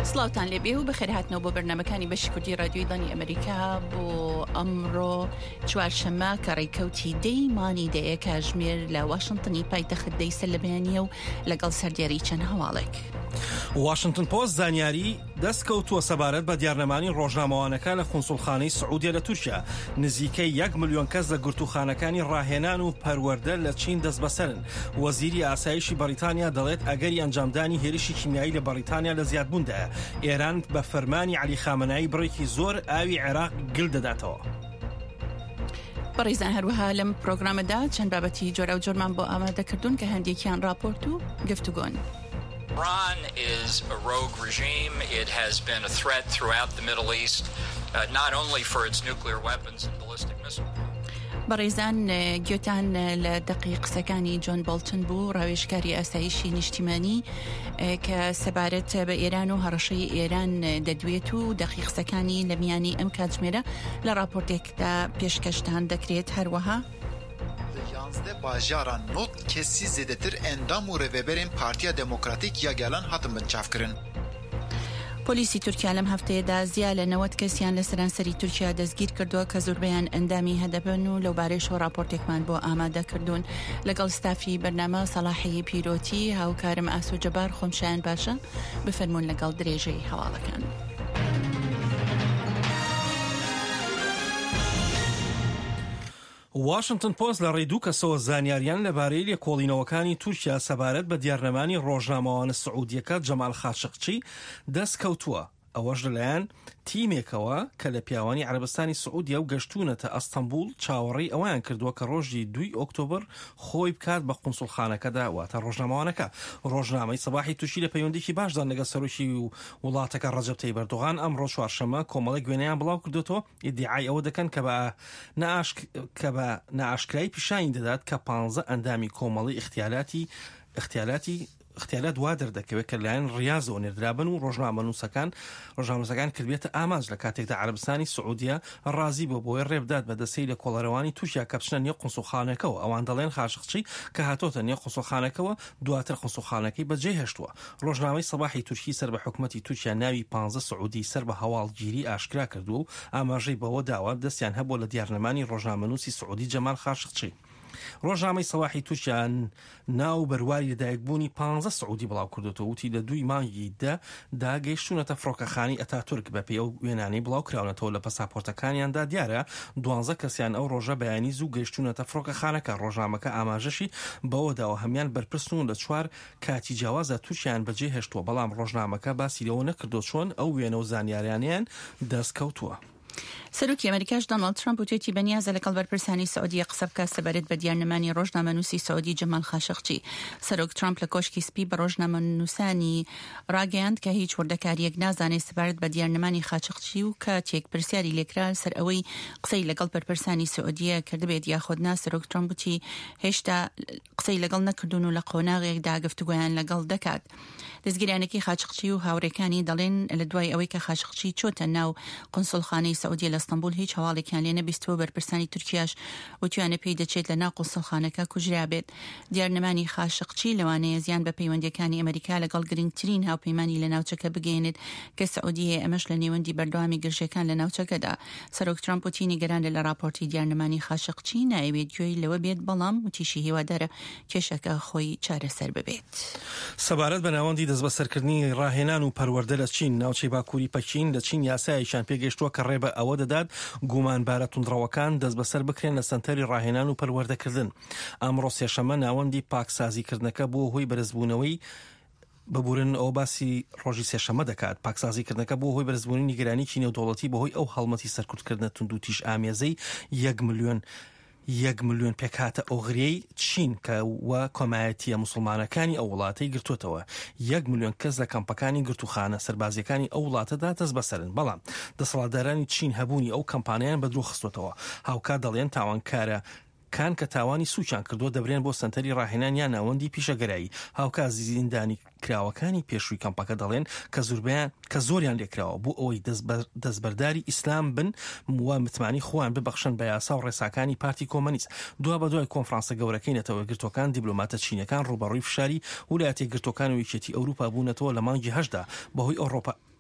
سڵاوتان لێبێ و بەخێر هاتنەوە بۆ بەرنامەکانی بەشی کوردی رادیۆی دانی ئەمریکا بۆ ئەمڕۆ چوارشەممە کە ڕێکەوتی دەی مانی دەیە کاتژمێر لە واشنتنی پایتەخت دەی سەرلەبیانیە و لەگەڵ سەردیاری چەند هەواڵێک. واشنتن پۆست زانیاری دەستکەوتووە سەبارەت بە دیارنەمانی ڕۆژنامەوانەکە لە قونسوڵخانەی سعودیە لە تورکیا. نزیکەی 1 ملیۆن کەس لە گرتوخانەکانی ڕاهێنان و پەروەردە لە چین دەست بەسەرن. وەزیری ئاسایشی بەریتانیا دەڵێت ئەگەری ئەنجامدانی هێرشی کیمیایی لە بەریتانیا لە زیادبووندایە. ئێران بە فەرمانی عەلی خامنەئی بڕێکی زۆر ئاوی عێراق گل دەداتەوە. بەڕێزان هەروەها لەم پرۆگرامەدا چەند بابەتی جۆرە و جۆرمان بۆ ئامادەکردوون کە هەندێکیان راپۆرت و گفتوگۆن. Iran is a rogue regime. It has been a threat throughout the Middle East, not only for its nuclear weapons and ballistic missiles. بەڕێزان گوێتان لە دقی قسەکانی جۆن بۆڵتن بوو، ڕاوێژکاری ئاسایشی نیشتیمانی کە سەبارەت بە ئێران و هەڕەشەی ئێران دەدوێت و دقی قسەکانی لە میانی ئەم کاتژمێرە لە راپۆرتێکدا پێشکەشتان دەکرێت. هەروەها باجاران نوت کسی زیدتر اندام و ریوبرین پارتیا دموکراتیک یا گلان هاتم بنچاف کرن. پۆلیسی تورکیا لەم هەفتەیەدا زیا لە 90 کەسیان لە سەرانسەری تورکیا دەستگیر کردووە کە زۆربەیان ئەندامی هەدەبن و لەوبارەیەوە راپۆرتێکمان بۆ ئامادە کردوون. لەگەڵ ستافی بەرنامە سەلاحی پیرۆتی هاوکارم ئاسو جەبار خۆمشایان باشە بفەرمونون لەگەڵ درێژەی هەواڵەکان. واشنتن پۆست لە ڕێدوو کەسەوە زانیاریان لەبارەی لێکۆڵینەوەکانی تورکیا سەبارەت بە دیارنەمانی ڕۆژنامەوانە سعودیەکە جەمال خاشقچی دەست کەوتووە. ئەوەش لەلایەن تیمێکەوە کە لە پیاوانی عەرەبستانی سعودیا و گەشتونەتە ئەستەمبول چاوەڕێی ئەویان کردووە کە ڕۆژی 2 ئۆکتۆبر خۆی بکات بە قونسوڵخانەکەدا واتە ڕۆژنامەوانەکە. ڕۆژنامەی سەباحی تووشی لە پەیوەندێکی باشدان لەگەڵ سەرۆکی وڵاتەکە ڕەجەب تەیب ئەردۆغان ئەمڕۆ چوارشەممە کۆمەڵی گوێنەیان بڵاو کردوێتەوە ئیدعای ئەوە دەکەن کە بە نائاشکرایی پیشانی دەدات کە 15 ئەندامی کۆمەڵی اختیالات وا دەردەکەوێت کە لایەن ڕیاضەوە نێردرابن و ڕۆژنامەسەکان کردبێتە ئاماج لە کاتێکدا عەرەبستانی سعودیا ڕازی بۆ بۆی ڕێبدات بە دەسەی لە کۆڵەرەوانی تووشیا کە بچنە نێو قونسوڵخانەکەەوە. ئەوان دەڵێن خاشقچی کە هاتۆتە نێو قونسوڵخانەکەەوە دواتر قونسوڵخانەکەی بەجێ هێشتووە. ڕۆژنامەی سەباحی تورکی سەر بە حکومەتی تورکیا ناوی 15 سعودی سەر بە هەواڵگیری ئاشکرا کردووە و ئاماژەی بەوە داوە دەستیان هەبووە لە دیارنەمانی ڕۆژنامەنووسی سعودی جەمال خاشقچی. ڕۆژنامەی سەواحی تووشیان ناو بەرواری لەدایکبوونی 15 سعودی بڵاو کردوتەوە وتی لە 2 مانگی داگەیشتونەتە فڕۆکەخانی ئەتاتورک بە پێی ئەو وێنانەی بڵاو کراونەتەوە لە پەساپۆرتەکانیاندا دیارە 12 کەسیان ئەو ڕۆژە بەیانی زوو گەیشتونەتە فڕۆکەخانەکە. ڕۆژنامەکە ئاماژەشی بەوەداوە هەمان بەرپرسن لە 4 کاتی جیاوازە تووشیان بەجێ هێشتووە، بەڵام ڕۆژنامەکە باسی لەوە نەکردو چۆن ئەو وێنە و زانیاریانیان دەستکەوتووە. سەرۆکی ئەمریکاش دۆناڵد ترامپ وتێتی بەنیازە لەگەڵ بەرپرسانی سعودیە قسە بکات سەبارەت بە دیارنەمانی ڕۆژنامەنووسی سعودی جەمال خاشقچی. سەرۆک ترامپ لە کۆشکی سپی بە ڕۆژنامەنووسانی ڕاگەیاند کە هیچ وردەکاریەک نازانێت سەبارەت بە دیارنەمانی خاشقچی و کاتێک پرسیاری لێکرا سەر ئەوەی قسەی لەگەڵ بەرپرسانی سعودیە کردبێت یاخۆد نا. سەرۆک ترامپ وتی هێشتا قسەی لەگەڵ نەکردوون و لە قۆناغێکدا گفتوگۆیان لەگەڵ دەکات. دەستگیرانێکی خاشقچی و هاوڕێکانی دەڵێن لە دوای ئەوەی کە خاشقچی چۆتە ناو قونسوڵخانەی سعودیە لە ئەستەمبول هیچ هەواڵێکیان لێ نەبیستەوە. بەرپرسانی تورکیاش وتیانە پێی دەچێت لە ناو قونسوڵخانەکە کوژرا بێت. دیارنەمانی خاشقچی لەوانەیە زیان بە پەیوەندیەکانی ئەمریکا لەگەڵ گرنگترین هاوپەیمانی لە ناوچەکە بگەێنێت کە سعودیە ئەمەش لە نێوەندی بەردەوامی گرژەکان لە ناوچەکەدا. سەرۆک ترامپ وتی نیگەرانە لە راپۆرتی دیارنەمانی خاشقچی نایەوێت گوێی لەوە بێت، بەڵام وتیشی هیوادارە کێشەکە خۆی چارەسەر ببێت. سەبارەت بە ناوەندی دەستبەسەرکردنی ڕاهێنان و پەروەردە لە چین ناوچەی باکووری پەکین لە چین یاسایەکیان پێگەشتووە کە ڕێبە ئەوە دەدات گومانبارە توندڕەوەکان دەست بەسەر بکرێن لە سەنتەری ڕاهێنان و پەروەردەکردن. ئەمڕۆ سێشەممە ناوەندی پاکسازیکردنەکە بۆ هۆی بەرزبوونەوەی ببورن ئەو باسی ڕۆژی سێشەممە دەکات. پاکسازیکردنەکە بۆ هۆی بەرزبوونی نیگەرانی چینە و دەوڵەتی بەهۆی ئەو هەڵمەتی سەرکوتکردنە تونند و تیژ ئامێزەی 1 ملیۆن پێکهاتە ئۆغرەی چین کە وە کۆمایەتیە موسڵمانەکانی ئەو وڵاتەی گرتوتەوە. 1 ملیۆن کەس لە کەمپەکانی گرتوخانە سەربازیەکانی ئەو وڵاتەدا دەست بەسەرن، بەڵام دەسەڵاتدارانی چین هەبوونی ئەو کەمپانیان بە درۆ خستوتەوە. هاوکات دەڵێن تاوانکارە کان کە تاوانی سوچان کردو دەبرێن بۆ سنتەری ڕاهێنان یا ناوەندی پیشەگەرایی. هاوکات زیندانی کراوەکانی پێشووی کەمپەکە دەڵێن کە زۆریان لێکراوە بۆ ئەوەی دەستبەرداری ئیسلام بن و متمانی خۆیان ببەخشن بە یاسا و ڕێساکانی پارتی کۆمەنیست. دوای بە دوای کۆنفرانسە گەورەکەی نەتەوە گرتوەکان دیبلۆماتە چینەکان ڕوبەڕووی فشاری ویلایەتە یەکگرتوەکان و یەکێتی ئەوروپا بوونەتەوە لە مانگی 8دا بەهۆی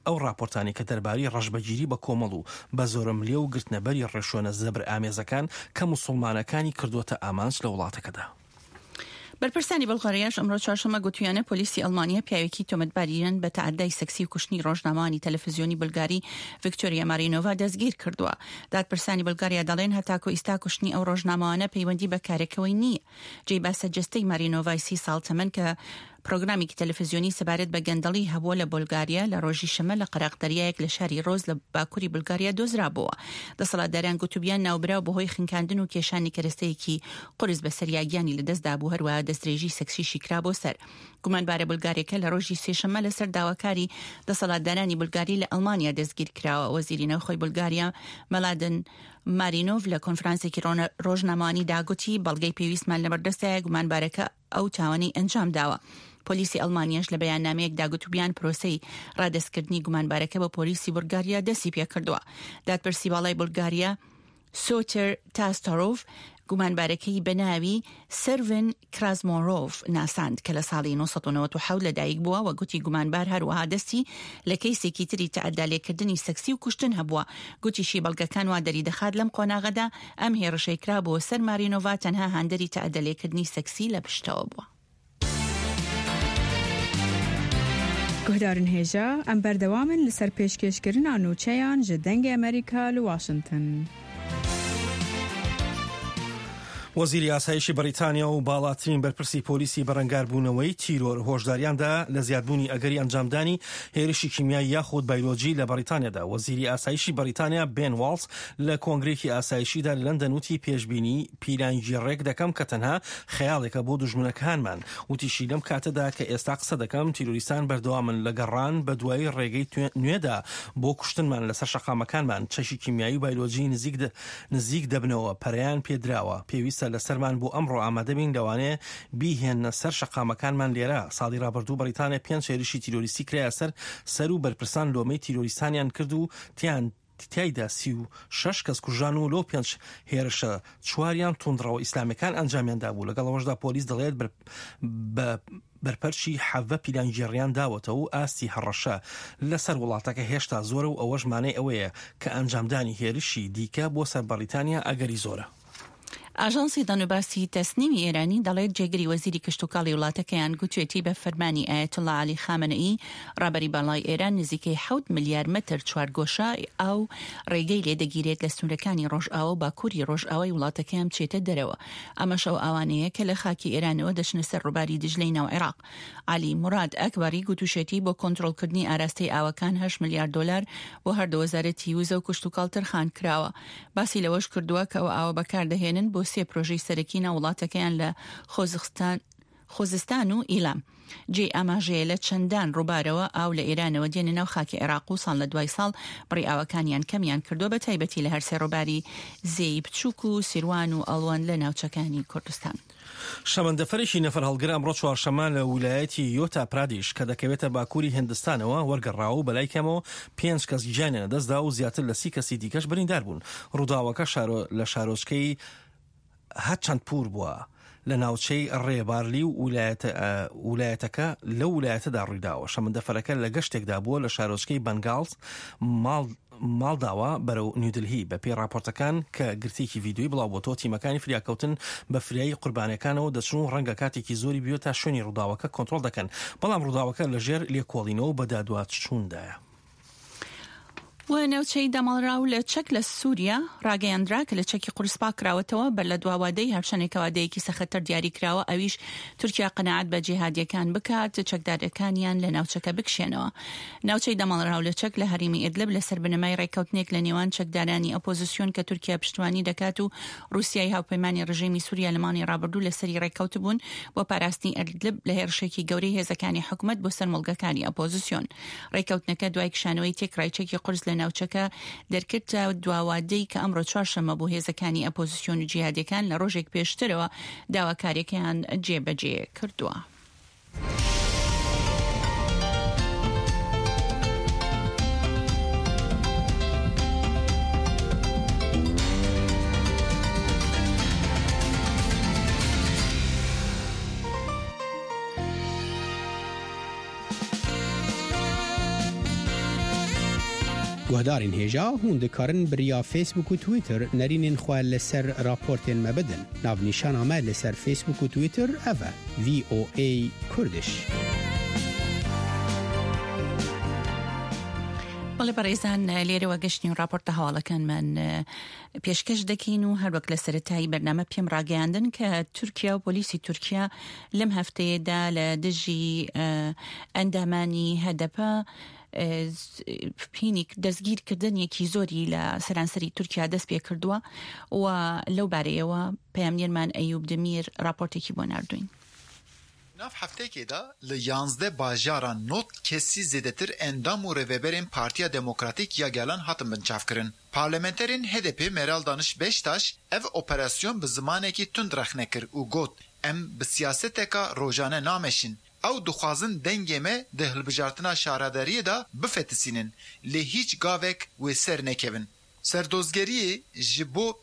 ئەو راپۆرتانی کە دەربارەی ڕەشبەگیری بە کۆمەڵ و بە زۆرم لێ و گرتنەبەری ڕێشۆنە زەبر ئامێزەکان کە موسڵمانەکانی کردوتە ئامانج لە وڵاتەکەدا. بەرپرسانی بەڵغاریاش ئەمڕۆ چوارشەمە گوتویانە پۆلیسی ئەڵمانیا پیاوێکی تۆمەتباریان بە تەعەدای سەکسی و کوشتنی ڕۆژنامەوانی تەلەڤیزیۆنی بولگاری ڤیکتۆریا مارینۆڤا دەستگیر کردووە. دادپرسانی بولگاریا دەڵێن هەتاکو ئیستا کوشتنی ئەو ڕۆژنامەوانە پەیوەندی بە کارێکەوەی نییە. جێی باسە جەستەی مارینۆڤای 30 ساڵ تەمەن کە پرۆگرامی تەلەڤیزیۆنی سەبارەت بە گەندەڵی هەبووە لە بولگاریا لە ڕۆژی شەمە لە قەراقدەریایەک لە شاری ڕۆز لە باکووری بولگاریا دۆزرابووە. دەسەڵاتداران گوتوبیان ناوبراو بەهۆی خنکاندن و کێشانی کەرەستەیەکی قرس بە سەریاگیانی لەدەستدا بوو، هەروەها دەستدرێژی سەکسیشی کرا بۆ سەر. گومانبارە بولگاریەکە لە ڕۆژی سێشەمە لەسەر داواکاری دەسەڵاتدارانی بولگاری لە ئەڵمانیا دەستگیر کراوە. وەزیری نەوخۆی بولگاریا مەلادن مارینۆڤ لە کۆنفرانسێکی ڕۆژنامەوانی داگوتی بەڵگەی پێویستمان لەبەردەستایە گومانبارەکە ئەو تاوانی ئەنجام داوە. پۆلیسی ئەڵمانیاش لە بەیاننامەیەکدا گوتوبیان پرۆسەی ڕادەستکردنی گومانبارەکە بە پۆلیسی بولگاریا دەستی پێ کردووە. دادپرسی باڵای بولگاریا سۆتر تاستۆرۆڤ گومانبارەکەی بە ناوی سەرڤن کرازمۆرۆڤ ناساند کە لە ساڵی 1997 لەدایک بووە و گوتی گومانبار هەروەها دەستی لە کەیسێکی تری تەعەدالێکردنی سەکسی و کوشتن هەبووە. گوتیشی بەڵگەکان وا دەری دەخات لەم قۆناغەدا ئەم هێرشەی کرا بۆ سەر مارینۆڤا تەنها هاندەری تەعەدالێکردنی سەکسی لە پشتەوە بووە. گهدارن هێژە ئەم بەردەوامن لەسەر پێشکەشکردنا نوچەیان ji dengê ئەمریکا لە واشنگتن. وەزیری ئاسایشی بەریتانیا و باڵاترین بەرپرسی پۆلیسی بەڕەنگاربوونەوەی تیرۆر هۆشداریاندا لە زیادبوونی ئەگەری ئەنجامدانی هێرشی کیمیایی یاخود بایۆلۆجی لە بەریتانیادا. وەزیری ئاسایشی بەریتانیا بێن واڵز لە کۆنگرێکی ئاسایشیدا لە لەندەن وتی پێشبینی پیلانگی ڕێک دەکەم کە تەنها خەیاڵێکە بۆ دوژمنەکانمان. وتیشی لەم کاتەدا کە ئێستا قسە دەکەم تیرۆریستان بەردەوامن لە گەڕان بە دوای ڕێگەی نوێدا بۆ کوشتنمان لەسەر شەقامەکانمان. چەشی کیمیایی و بایۆلۆجی نزیک دەبنەوە پەرەیان پێدراوە. پێویستە لەسەرمان بۆ ئەمڕۆ ئامادەبین لەوانەیە بیهێنە سەر شەقامەکانمان لێرە. ساڵی ڕابردوو بەریتانیا 5 هێرشی تیرۆریستی کرایە سەر و بەرپرسان لۆمەی تیرۆریستانیان کرد و تیایدا 36 کەس کوژان و لەو 5 هێرشە 4یان توندڕەوە ئیسلامیەکان ئەنجامیاندا بوو. لەگەڵەوەشدا پۆلیس دەڵێت بەرپەرچی 7 پیلانگیڕیان داوەتەوە و ئاستی هەڕەشە لەسەر وڵاتەکە هێشتا زۆرە و ئەوەش مانای ئەوەیە کە ئەنجامدانی هێرشی دیکە بۆ سەر بەریتانیا ئەگەری زۆرە. ئاژانسی دەنوباسی تەسنیمی ئێرانی دەڵێت جێگری وەزیری کشتوکاڵی وڵاتەکەیان گوتوێتی بە فەرمانی ئایەتوڵا عەلی خامنەئی ڕابەری باڵای ئێران نزیکەی 7 ملیار متر چوارگۆشە ئاو ڕێگەی لێدەگیرێت لە سنوورەکانی ڕۆژئاوا و باکووری ڕۆژئاوای وڵاتەکەیان بچێتە دەرەوە. ئەمەش ئەو ئەوانەیە کە لە خاکی ئێرانەوە دەچنە سەر ڕووباری دژلەی ناو عێراق. عەلی موراد ئەکبەری گوتوشێتی بۆ کۆنتڕۆڵکردنی ئاراستەی ئاوەکان 8 ملیار دلار بۆ هەردوو وەزارەتی وزە و کشتوکاڵ تەرخان کراوە. باسی لەوەش کردووە کە ئەو ئاوە بەکاردەهێنن بۆ 3 پرۆژەی سەرەکی ناو وڵاتەکەیان لە خۆزستان و ئیلام. جێ ئاماژەیە لە چەندان ڕووبارەوە ئاو لە ئێرانەوە دێنە ناو خاکی عێراق و ساڵ لە دوای ساڵ بڕی ئاوەکانیان کەمیان کردو بە تایبەتی لە هەرسێ ڕووباری زێی بچووک و سیروان و ئەڵوان لە ناوچەکانی کوردستان. شەمەندەفەرێکی نەفەر هەڵگرە ئەمڕۆ چوارشەمە لە ویلایەتی یۆتا پرادیش کە دەکەوێتە باکووری هیندستانەوە وەرگەڕاو و بەلای کەمەوە 5 کەس گیانیان دەستدا و زیاتر لە 30 کەسی دیکەش بریندار بوون. ڕووداوەکە لە شارۆچکەی هەچەندپور بووە لە ناوچەی ڕێبارلی و ویلایەتەکە لە ویلایەتەدا ڕوویداوە. شەمەندەفەرەکە لە گەشتێکدا بووە لە شارۆچکەی بەنگالز ماڵداوە بەرەو نیودلهی. بە پێی راپۆرتەکان کە گرتێکی ڤیدیۆی بڵاوبۆتەوە تیمەکانی فریاکەوتن بە فریایی قوربانەکانەوە دەچون و ڕەنگە کاتێکی زۆری بیوە تا شوێنی ڕووداوەکە کۆنتڕۆڵ دەکەن، بەڵام ڕووداوەکە لەژێر لێکۆڵینەوە بە دادواتچووندایە. و نەوچەی دەمەڵراو لە چەک لە سووریا ڕاگەیاندرا کە لە چەکی قورسپا کراوەتەوە بەر لە دواوادەی هەرچەنێکەوادەیەکی سەختتر دیاری کراوە، ئەویش تورکیا قەنەعەت بە جیهادیەکان بکات چەکدارەکانیان لە ناوچەکە بکشێنەوە. ناوچەی دەمەڵراو لە چەک لە هەریمی ئیدلب لەسەر بنەمای ڕێککەوتنێک لە نێوان چەکدارانی ئۆپۆزیسیۆن کە تورکیا پشتوانی دەکات و رووسیای هاوپەیمانی ڕژیمی سووریا لە مانگی ڕابردوو لەسەری ڕێککەوت بوون بۆ پاراستنی ئیدلب لە هێرشێکی گەورەی هێزەکانی حکوومەت بۆ سەر مڵگەکانی ئۆپۆزیسیۆن. ڕێککەوتنەکە دوای کشانەوەی تێکڕای چەکی قورس لە ناوچەکە دەرکردە دواوادەی کە ئەمڕۆ چوارشەمە بۆ هێزەکانی ئەپۆزیسیۆن و جیهادیەکان لە ڕۆژێک پێشترەوە داواکاریەکەیان جێبەجێ کردووە. گهدارین هجا هون دکارن بریا فیسبوک و تویتر نرینین خواه لسر راپورتین مبدن. ناو نیشان آمد لسر فیسبوک و تویتر اوه VOA کردش. بەڵێ بەڕێزان لێرەوە گەشتین و راپۆرتە هەواڵەکانمان پێشکەش دەکەین و هەروەک لە سەرەتایی بەرنامە پێم ڕاگەیاندن کە تورکیا و پۆلیسی تورکیا لەم هەفتەیەدا لە دژی ئەندامانی هەدەپە پینی دەستگیرکردنێکی زۆری لە سەرانسەری تورکیا دەست پێ کردووە و لەو بارەیەوە پەیامنێرمان ئەیوب دمیر راپۆرتێکی بۆ ناردوین. Nav hefteyê de li 11 bajaran not kesî zêdetir endam û rêveberên Partiya Demokratîk ya Gelan hatin binçavkirin. Parlamenterên HDP Meral Danış Beştaş ev operasyon bi zimanekî tund rexne kir û got em bi siyaseteka rojane nameşin. Ew dixwazin dengê me di hilbijartina şaredariyê de bifetisînin lê hiç gavek wê ser nekevin. Serdozgeriyê ji bo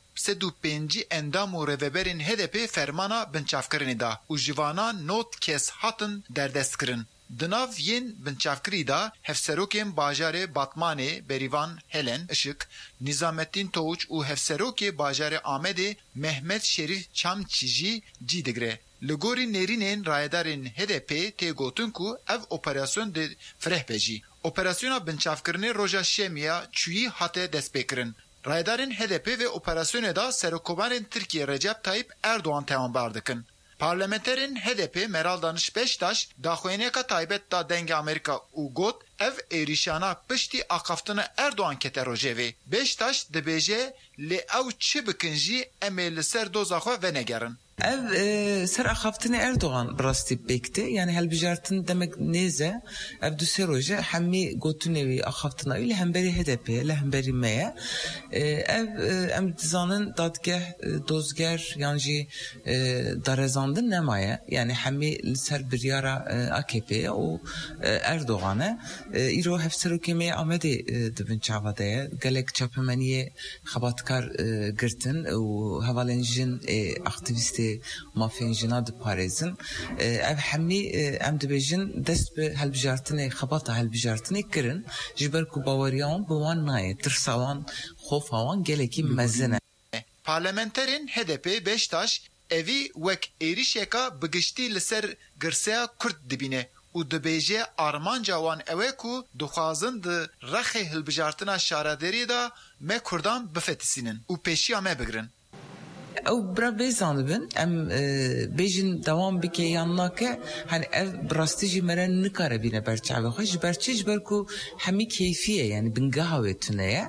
105 endam û rêveberên HDP fermana binçavkirinê da û jivana not kes hatin derdestkirin. Di nav yên binçavkirî da hevserokên bajarê Batmanê Berivan Helen Işık, Nizamettin Toğuç û hevserokê bajarê Amedê Mehmet Şerif Çamçı jî cî digire. Li gorî nêrînên rayedarên HDP tê gotin ku ev operasyon di fireh be jî. Operasyona binçavkirinê roja şemiya çûyî hate destpêkirin. Rayedarên HDP ve operasyonê da Serokkomarên Tirkiye Recep Tayyip Erdoğan tewambar dikin. Parlamenterên HDP Meral Danış Beştaş daxuyaniyeka taybet da dengê Amerîka û got ev êrîşana piştî aqaftina Erdoğan kete rojevê. Beştaş dibêje lê ew çi bikin jî em ê li ser doza xwe venegerin. Ev ser axaftini Erdoğan rastî bekti. Yani helbijartin demek neze ev du seroje hemî gotunevi axaftina ile hemberî HDP ile hemberî meye ev em dizanin dadgeh dozger yani jî darezandin nemaye yani hemî ser biryara AKP'ye o Erdoğan'a îro hevserokê Amedê dibin çavadeye gelek çapemeniye xebatkar girtin û hevalên jin aktivisti mafyên jina diparêzin ev hemî em dibêjin dest bi helbijartinê xebata helbijartinê kirin ji ber ku baweriyan bi wan nayê tirsa wan xofa wan gelekî mezin e. Parlamenterên HDP Beştaş evî wek êrişeka bigiştî li ser girseya Kurd dibîne û dibêje armanca wan ew e ku dixwazin di rexê hilbijartina şaredariyê da me Kurdan bifetisînin û pêşiya me bigirin. Ew bira bêzan dibin em bêjin dewam bike yan nake hani ev birastî jî me re nikare bîne berçavê xwe ji ber çi ji ber ku hemî keyfiye yani bingeha wê tune ye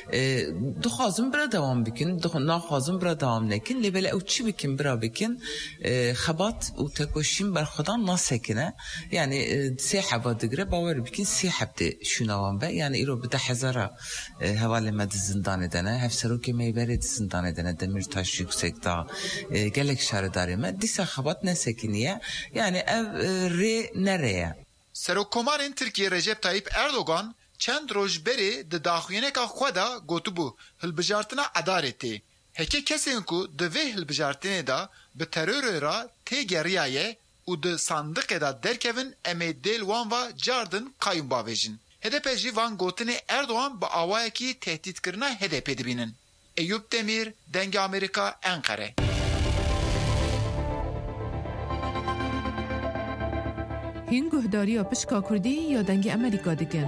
dixwazin bira dewam bikin naxwazin bira dewam nekin lê bele ew çi bikin bira bikin xebat û tekoşîn berxwedan nasekine yani sê heba digire bawer bikin sê heb de şûnawan be yani îro bi 10,000 hevalê me di zindanê de ne hevserokê me berê di zindanê de ne Demirtaş yüksekta gelek şaredarê me dîsa xebat nesekiniye yani ev rê nereye. Serokkomarên Tirkiye Recep Tayyip Erdoğan çend roj berê di daxuyaneka xwe da gotibû hilbijartina edaretê. Heke kesên ku di vê hilbijartinê da bi terorê ra tê geriyaye û di sandiqê da derkevin em ê dêl wan va cardin qayûn bavêjin. HDP jî van gotinê Erdoğan bi awayekî tehdîtkirina HDP dibînin. Eyüp Demir, Denge Amerika, Ankara. هین گهداری پشکا کردی یا دنگ امریکا دیگن؟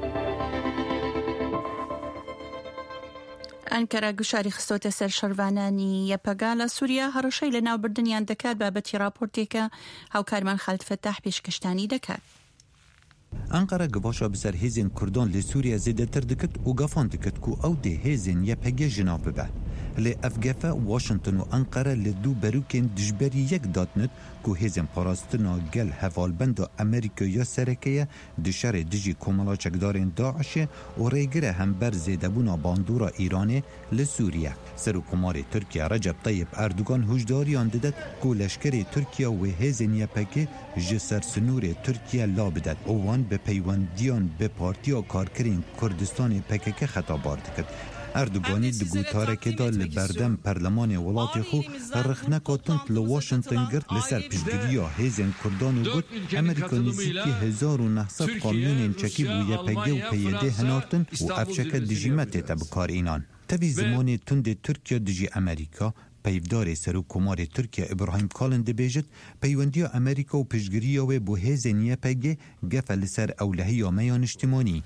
ئەنکەرە گوشاری خستۆتە سەر شەروانانی یەپەگا لە سووریا هەڕەشەی لە ناوبردنیان دەکات بابەتی راپۆرتێکە هاوکارمان خالد فەتاح پێشکەشتانی دەکات. Ankara gıvaşa biser hêzên Kurdan li Sûriya zêdetir dikit û gafan dikit ku ew dê hêzên YPG jinav bibe. Lê ev gefe Washington û Ankara li dû berûkên dijberî yek datnit ku hêzên parastina gel hevalbenda Amerîkaya serekeye di şerê dijî komala çekdarên Daişê û rêgire hember zêdebûna bandora Îranê li Sûriye. Serokkomarê Tirkiye Recep Tayyip Erdoğan hojdariyan dide ku leşkerê Tirkiye wê hêzên YPG ji ser sinûrê Tirkiye la bidet û wan bi peywendiyan bi Partiya Karkerên Kurdistanê PKK xetabar dikit. ئەردوگانی دگوتارێکێدا لە بەردەم پەرلەمانی وڵاتی خۆ ڕخنەکاتند لە واشنگتن گرت لەسەر پشتگیریە هێزên Kurdan و گوت ئەمریکا نزیکی 1900 قامینên çekî bû YPG û PYD hinartin û evşeke dijîme tête bikarînan. Tevî zimanê tundê Tirkiye dijî Amerîka, peyvdarê Serokkomarê Tirkiye İbrahim Kalin dibêjit peywendiya Amerîka û piştgiriya wê bû hêzên YPG gefe li ser ewlehiya meya niştimanî.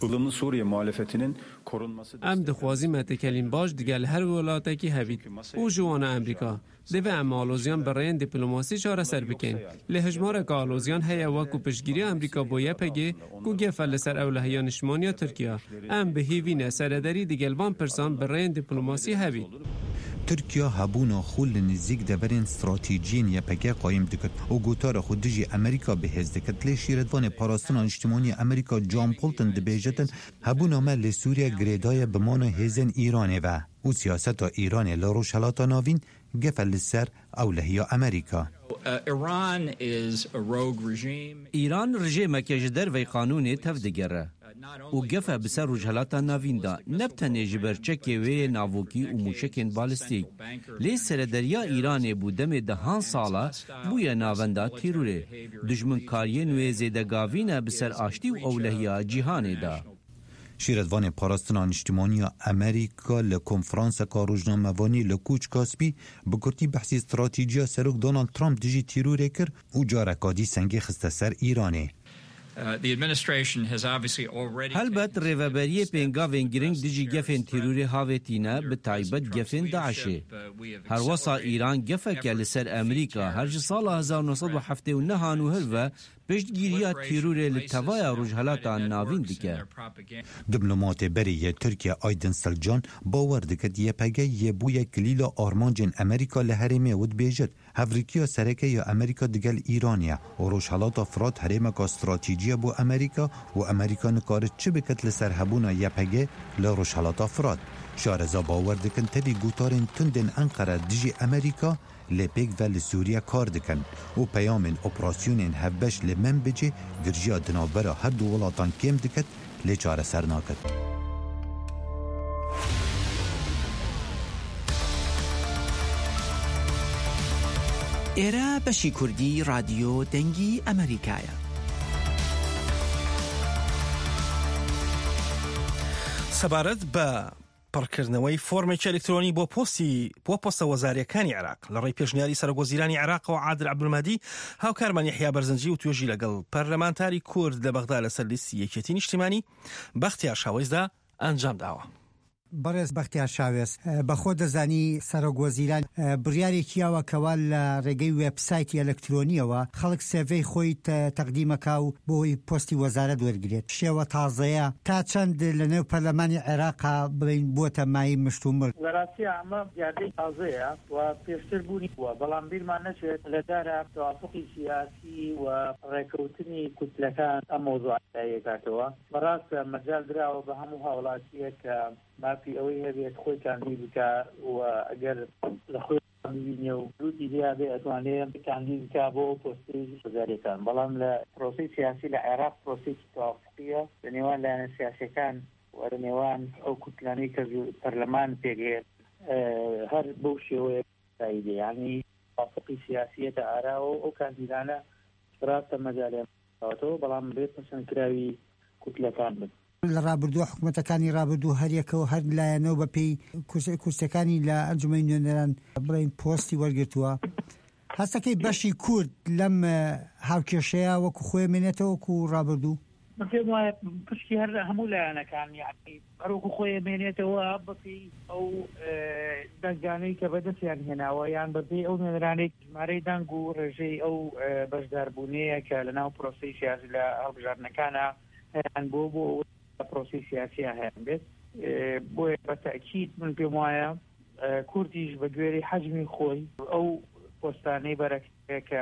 Em dixwazî me tekelîn baş digel her welatekî hevît û ji wana Amerîka. Divê em alozyan bi rêyên dîplomasî çareser bikin. Lê hejmareka alozyan heye wekû piştgiriya Amerîka bo YPG ku gefe li ser ewlehiya niştimaniya Tirkiye. Em bi hêvîne serederî digel van pirsan bi rêyên dîplomasî hevît. Tirkiye hebûna xwe li nêzik deverên stratejiyên YPG qayîm dikir û gotara xwe dijî Amerîka bihêz dikir. Lê şîretvanê parastina niştimanî Amerîka John Bolton dibêjetin hebûna me li Sûriye girêdaye bimana hêzên Îranê ve û siyaseta Îranê li Rojhilata Navîn gefe li ser ewlehiya Amerîka. İran rejêmeke ji dervey qanûnê tev digere û gefe bi ser Rojhilata Navîn da ne tenê ji ber çekê wê navokî û mûşekên balîstîk. Lê serederiya Îranê bû demê dehan sala bûye navenda tîrûrê. Dijminkariyên wê zêdegavîne bi ser aştî û ewlehiya cîhanê da. Şîretvanê parastina niştimaniya Amerîka li konferanseka rojnamevanî li Kûç Kaspî bi kurtî behsî stratêjiya Serok Donald Trump dijî tîrûrê kir û careka dî sengê xiste ser Îranê. Helbet rêveberiyê pêngavên giring dijî gefên tîrûrê havêtîne bi taybet gefên Daişê. Herwesa Îran gefeke li ser Amerîka her ji sala 1979 û ve piştgiriya tîrûrê li tevaya Rojhilata Navîn dike. Diplomatê berê yê Tirkiye Aydin Selcan bawer dikir YPG yê bûye kilîla armancên Amerîka li herêmê wê dibêjit. Hevrikiya serekeya Amerîka digel Îranê û Rojhilata Firat herêmeka stratêjî bo Amerîka û Amerîka nikare çi bikit li ser hebûna YPG li Rojhilata Firat. Şareza bawer dikin tevî gutarên tundên Enqere dijî Amerîka lê pêk ve li Sûriye kar dikin û peyamên operasyonên hevbeş li Menbicê girjiya dinavbera her du welatan kêm dikit lê çareser nakit. ئێرە بەشی کوردی رادیۆ دەنگی ئەمریکایە. سەبارەت بە پڕکردنەوەی فۆرمێکی ئەلکترۆنی بۆ پۆستە وەزاریەکانی عێراق لە ڕێی پێشنیاری سەرۆکوەزیرانی عێراقەوە عادل عەبدولمادی هاوکارمان یەحیا بەرزنجی و توێژی لەگەڵ پەرلەمانتاری کورد لە بەغدا لەسەر لیستی یەکێتی نیشتیمانی بەختیار شاوێزدا ئەنجام داوە. بەڕێز بەختیار شاوێز بەخۆ دەزانی سەرۆکوەزیران بڕیارێکی یاوەکەوە لە ڕێگەی وێبسایتی ئەلکترۆنیەوە خەڵک سێڤەی خۆی تەقدیمەکە و بۆی پۆستی وەزارەت وەرگێت. شێوە تازەیە تا چەند لە نێو پەرلەمانی عێراقا بڵین بۆتە مای مشتومڕ. لە ڕاستی ئەمە یاردەی تازەیە و پێشتر بوونی وە بەڵام بیرمان نەچێت لەدارە توافقی سیاسی و ڕێکەوتنی کوتلەکان ئەم مۆزوعەیە کاتەوە بەڕاستە مەجال دراوە بە هەموو هاوڵاتیە کە مافی ئەوەی هەبێت خۆی کاندی بکە و ئەگەر لە خۆی ببینێ و روتی دیابێ ئەتوانێت کاندی بکە بۆ پۆستی وەزاریەکان. بەڵام لە پرۆسی سیاسی لە عێراق پرۆسێکی توافقیە لە نێوان لایەنە سیاسیەکان و لە نێوان ئەو کوتلانەی کە پەرلەمان پێگەێت هەر بەو شێوەیە تاییدێ یعنی توافقی سیاسیەتە ئاراوە ئەو کاندیدانە ڕاستە مەجالیاتەوە بەڵام بێت پەسەندکراوی کوتلەکان بن. لە ڕابردووە حکوومەتەکانی ڕابردوو هەریەکەوە هەر لایەنەوە بە پێی کورسەکانی لە ئەنجومەی نوێنەران بڵین پۆستی وەرگرتووە. هەستەکەی بەشی کورد لەم هاوکێشەیە وەکو خۆی مێنێتەوە وەکو ڕابردوو پێم وایە پشتی هەر هەموو لایەنەکان یعنی هەروەکو خۆی مێنێتەوە بەپێی ئەو دەنگانەی کە بەدەستیان هێناوە یان بەپێی ئەو نوێنەرانێک ژمارەی دەنگ و ڕێژەی ئەو بەشداربوونەیە کە لەناو پرۆسەی سیاسی لە هەڵبژاردنەکانە هەیان بۆ پرۆسی سیاسی هەیە بێت. بۆیە بەتەکید من پێم وایە کوردیش بە گوێرەی حەجمی خۆی ئەو پۆستانەی بەرەکە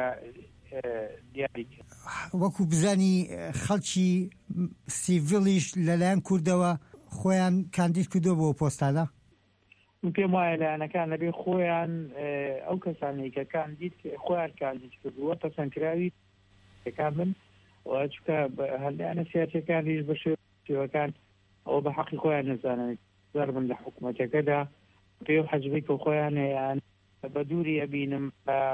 دیاری وەکو بزانی خەڵکی سیڤیلیش لەلایەن کوردەوە خۆیان کاندید کردو بۆ پۆستانە. من پێم وایە لایەنەکان لەبێ خۆیان ئەو کەسانی کە کاندید خۆیان کاندید کردووە پەسەندکراوی یەکان بن چکە هەلایەنە سیاسیەکانیش بە شێوەکان ئەو بە حەقی خۆیان نەزانن زار من لحكومتكدا في حجبك وخوان يعني بدوري أبينم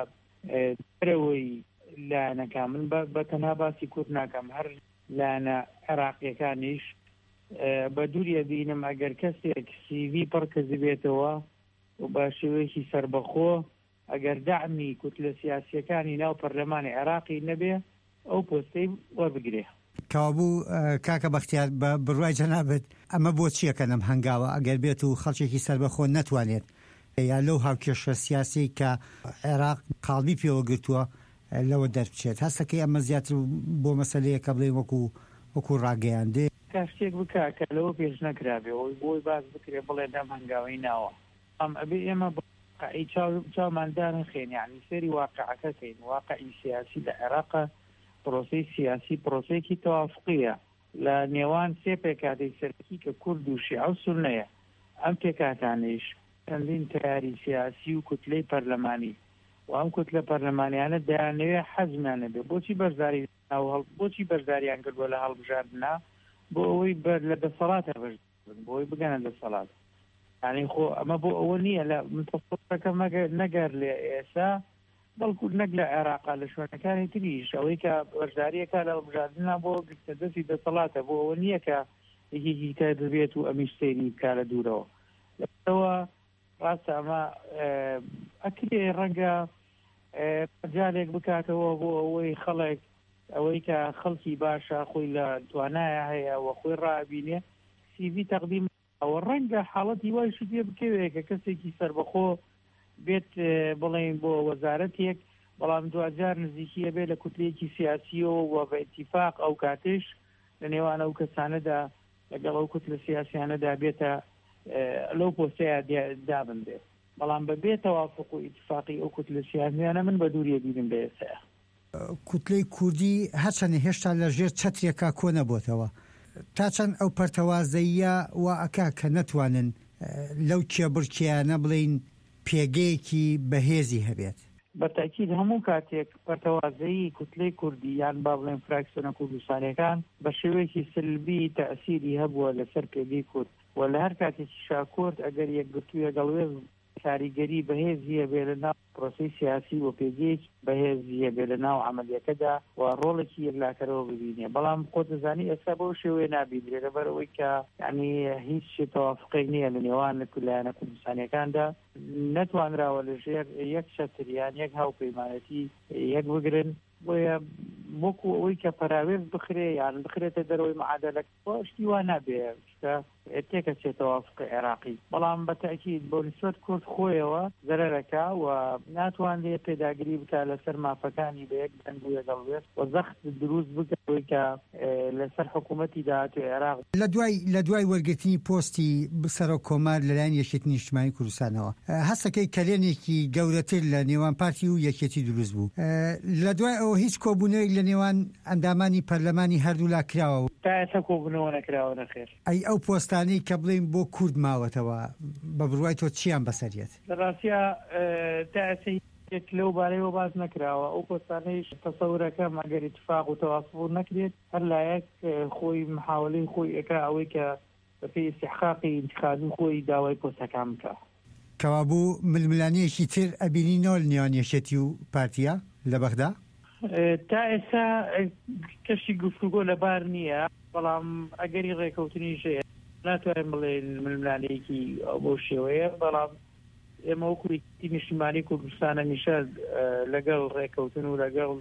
تروي لا أنا كامل بتناباسي كورنا كم هر لا أنا عراقي كانيش بدوري أبينم أجر كسيك CV بركز بيتوا وباشويشي سربخو أجر دعمي كتلة سياسية كاني ناو برلمان عراقي نبيه أو بوستي وبقريه کابوو کاکە بەختیار بڕوای جەنابەت ئەمە بۆ چیەکە لەم هەنگاوە ئەگەر بێت و خەڵکێکی سەربەخۆ نەتوانێت یا لەو هاوکێشە سیاسی کە عێراق قاڵبی پێوە گرتووە لەوە دەربچێت هەستەکەی ئەمە زیاتر بۆ مەسەلەیە کە بڵێ وەکو ڕاگەیاندێ کاشتێک بکە کە لەوە پێش نەکرابێ ئەوی بۆی باز بکرێ بڵێ دەم هەنگاوەی ناوە ئەم ئەبێ ئێمە چاوماندان خێن یعنی سێری واقعەکەکەین واقعی سیاسی لە عێراقە پرۆسی سیاسی پرۆسێکی تەوافقیە لە نێوان سێ پێکاتەی سەرەکی کە کورد و شیعە و سوننەیە ئەم پێکاتانەیش چەندین تیاری سیاسی و کوتلەی پەرلەمانی و ئەم کوتلە پەرلەمانیانە دەیانەوێ حەزمیانە بێ بۆچی بەرداریان کردووە لە هەڵبژاردنە بۆ ئەوەی لە دەسەڵاتە بەردن بۆ ئەوەی بگەنە دەسەڵات یعنی خۆ ئەمە بۆ ئەوە نییە لە متەسەڵەکەم نەگەر لێ ئێستا بەڵکو نەک لە عێراقا لە شوێنەکانی تریش ئەوەی کە بەشداریەکە لە هەڵبژاردنە بۆ گرتە دەستی دەسەڵاتە بۆ ئەوە نییە کە یەکێکی تای دەبێت و ئەمیش سەیری بکا لە دوورەوە لەوە ڕاستە ئەمە ئەکرێ ڕەنگە جارێک بکاتەوە بۆ ئەوەی خەڵک ئەوەی کە خەڵکی باشە خۆی لە توانایە هەیە و خۆی ڕابینێ CV تەقدیم ئەوە ڕەنگە حاڵەتی وایشی پێ بکەوێ کە کەسێکی سەربەخۆ بێت بڵێن بۆ وەزارەتێک بەڵام دوجار نزیکیە بێت لە کوتلەیەکی سیاسیەوە و بە ئیتیفاق ئەو کاتش لە نێوان ئەو کەسانەدا لەگەڵ ئەو کوتلە سیاسیانەدا بێتە لەو پۆستەیە دابندێ بەڵام بەبێ تەوافق و ئیتیفاقی ئەو کوتلە سیاسیانە من بە دووریە بیرم بە ئێستا کوتلەی کوردی هەرچەندە هێشتا لە ژێر چەترێکا کۆ نەبووتەوە تا چەند ئەو پەرتەوازەیە و ئەکا کە نەتوانن لەو کێبڕکیانە بڵین پێگەیەکی بەهێزی هەبێت بەتاکید هەموو کاتێک پەرتەوازەیی کوتلەی کوردی یان با بڵێن فراکسیۆنە کوردستانیەکان بە شێوەیەکی سلبی تەئسیری هەبووە لەسەر پێگەی کورد و لە هەر کاتێکی شاکورد ئەگەر یەکگرتوویە گەڵوێز کاریگەری بەهێزیە بێ لە ناو پرۆسی سیاسی و پێگەیەک بەهێزیە بێ لە ناو عەمەلیەکەدا و ڕۆڵێکی یەکلاکەرەوە ببینێ بەڵام خۆ دەزانی ئێستا بەو شێوەیە نابینرێ لەبەرەوەی کە یعنی هیچ شێ تەوافقێک نییە لە نێوان لایەنە کوردستانیەکاندا نەتوانراوە لە ژێر یەک چەتریان یەک هاوپەیمانەتی یەک بگرن بۆیە وەکو ئەوەی کە پەراوێز بخرێ یان بخرێتە دەرەوەی معادلە شتی وا نابێ کە تێکە چێت تەوافقی عێراقی بەڵام بەتاکید بۆ نسبەت کورد خۆیەوە زەرەرەکە و ناتوانێت پێداگیری بکە لەسەر مافەکانی بە یەک دەنگ و یەکەڵوێت و زەخت دروست بکەوەی کە لەسەر حکوومەتی داهاتوی عێراق لە دوای وەرگرتنی پۆستی سەرۆک کۆمار لەلایەن یەکێتی نیشتیمانی کوردستانەوە هەستەکەی کەلێنێکی گەورەتر لە نێوان پارتی و یەکێتی دروست بوو لە دوای ئەوە هیچ کۆبوونەوەی لە نێوان ئەندامانی پەرلەمانی هەردوولا کراوە تا ئێستا کۆبوونەوە نەکراوە نەخێر ئەو پۆستانەی کە بڵێن بۆ کورد ماوەتەوە بە بڕوای تۆ چیان بەسەریێت لە ڕاستیە تا ئێستا لەو بارەیەوە باز نەکراوە ئەو پۆستانەیش تەسەورەکەم ئەگەر اتفاق و تەوافق نەکرێت هەر لایەک خۆی محاولەی خۆی ئەکا ئەوەی کە بەپێی استحقاقی انتخابی خۆی داوای پۆستەکان بکە کەوابوو ململانەیەکی تر ئەبینینەوە لە نێوان یەکێتی و پارتیە لە بەغدا تا ئێستا کەشی گفتوگۆ لەبار نییە بەڵام ئەگەری ڕێکەوتنیش ناتوانین بڵێن ململانەیەکی بۆ شێوەیە بەڵام ئێمە وەکوی نیشتیمانی کوردستانە میشە لەگەڵ ڕێکەوتن و لەگەڵ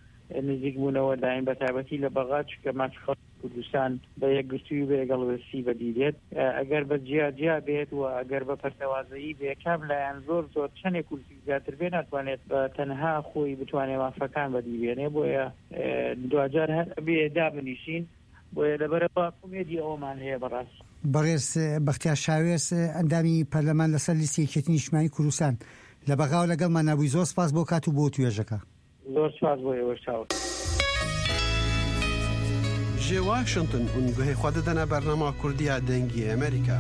نزیک بوونەوە دایم بە تایبەتی لە بەغا چکە ماچ خەڵکی کوردستان بە یەکگرتووی بە یەکەڵوێستی بەدیدێت ئەگەر بە جیا بێت و ئەگەر بە پەرتەوازەیی بێ کام لایەن زۆر چەندێک کورسی زیاتر بێ ناتوانێت بە تەنها خۆی بتوانێت مافەکان بەدیبێنێ بۆیە دوجار هەر بێ دابنیشین بۆیە لەبەرەوە کومێدی ئەومان هەیە بەڕاست بەڕێز بەختیار شاوێز ئەندامی پەرلەمان لەسەر لیستی یەکێتی نیشتیمانی کوردستان لە بەغاوە لەگەڵمان نابووی زۆر سپاس بۆ کات و بۆ توێژەکە زۆر سپاس بۆ ئێوە چاوە جێ واشنگتن ئونگوهەی خوا دەدەنە بەرنامە کوردیە دەنگی ئەمریکا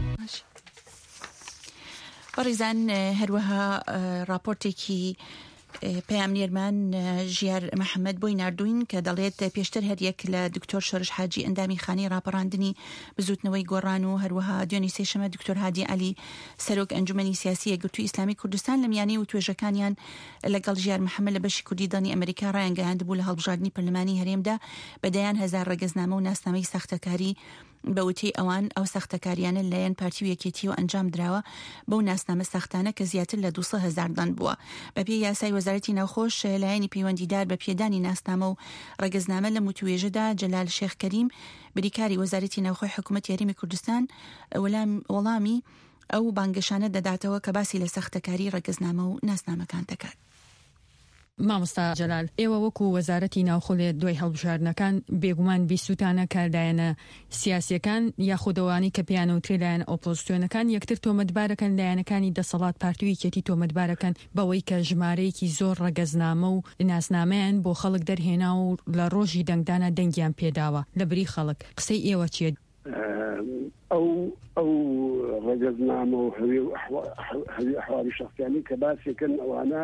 بەڕێزان هەروەها راپۆرتێکی پەیامنێرمان ژیار محەممەد بۆی نردوین کە دەڵێت پێشتر هەریەک لە دکتۆر شۆرش حاجی ئەندامی خانی ڕاپەڕاندنی بزوتنەوەی گۆڕان و هەروەها دوێنی سێشەمە دکتۆر هادی علی سەرۆک ئەنجومەنی سیاسی یەکگرتووی ئیسلامی کوردستان لە میانەی و توێژەکانیان لەگەڵ ژیار محەممەد لە بەشی کوردیدانی ئەمریکا ڕایانگەیاند بوو لە هەڵبژاردننی پەرلەمانی هەرێمدا بەدەیان هەزار ڕێگەزنامە و ناسنامەی ساختەکاری بەوتی ئەوان ئەو ساختەکاریانە لەیەن پارتی و یەکێتی و ئەنجام درراوە بەو ناسنامە ساختانە کە زیاتر لە 200,000 دان بووە. بەپێی یاسای وەزارەتی ناوخۆش لایەنی پەیوەندیدار بە پێدانی ناسنامە و ڕێگەزنامە لە متوێژەدا جەلال شێخ کەریم بریکاری وەزارەتی ناوخۆی حکوومەت یاریمی کوردستان وەڵامی ئەو بانگەشانە دەداتەوە کە باسی لە ساختەکاری ڕێگەزنامە و ناسنامەکان دەکات. مامۆستا جەلال، ئێوە وەکو وەزارەتی ناوخۆڵێ دوای هەڵبژاردنەکان بێگومان بیستوتانە کاردایەنە سیاسیەکان یاخودەوانی کە پێیانەوترێ لایەن ئۆپۆزیسیۆنەکان یەکتر تۆمەتبارەکەن لایەنەکانی دەسەڵات پارتی و یەکێتی تۆمەتبارەکەن بەوەی کە ژمارەیەکی زۆر ڕێگەزنامە و ناسنامەیان بۆ خەڵک دەرهێنا و لە ڕۆژی دەنگدانە دەنگیان پێداوە لە بری خەڵک. قسەی ئێوە چیە؟ ئەو ڕێگەزنامە و هەوی ئەحوالی شەخصیانی کە باسێکن ئەوانە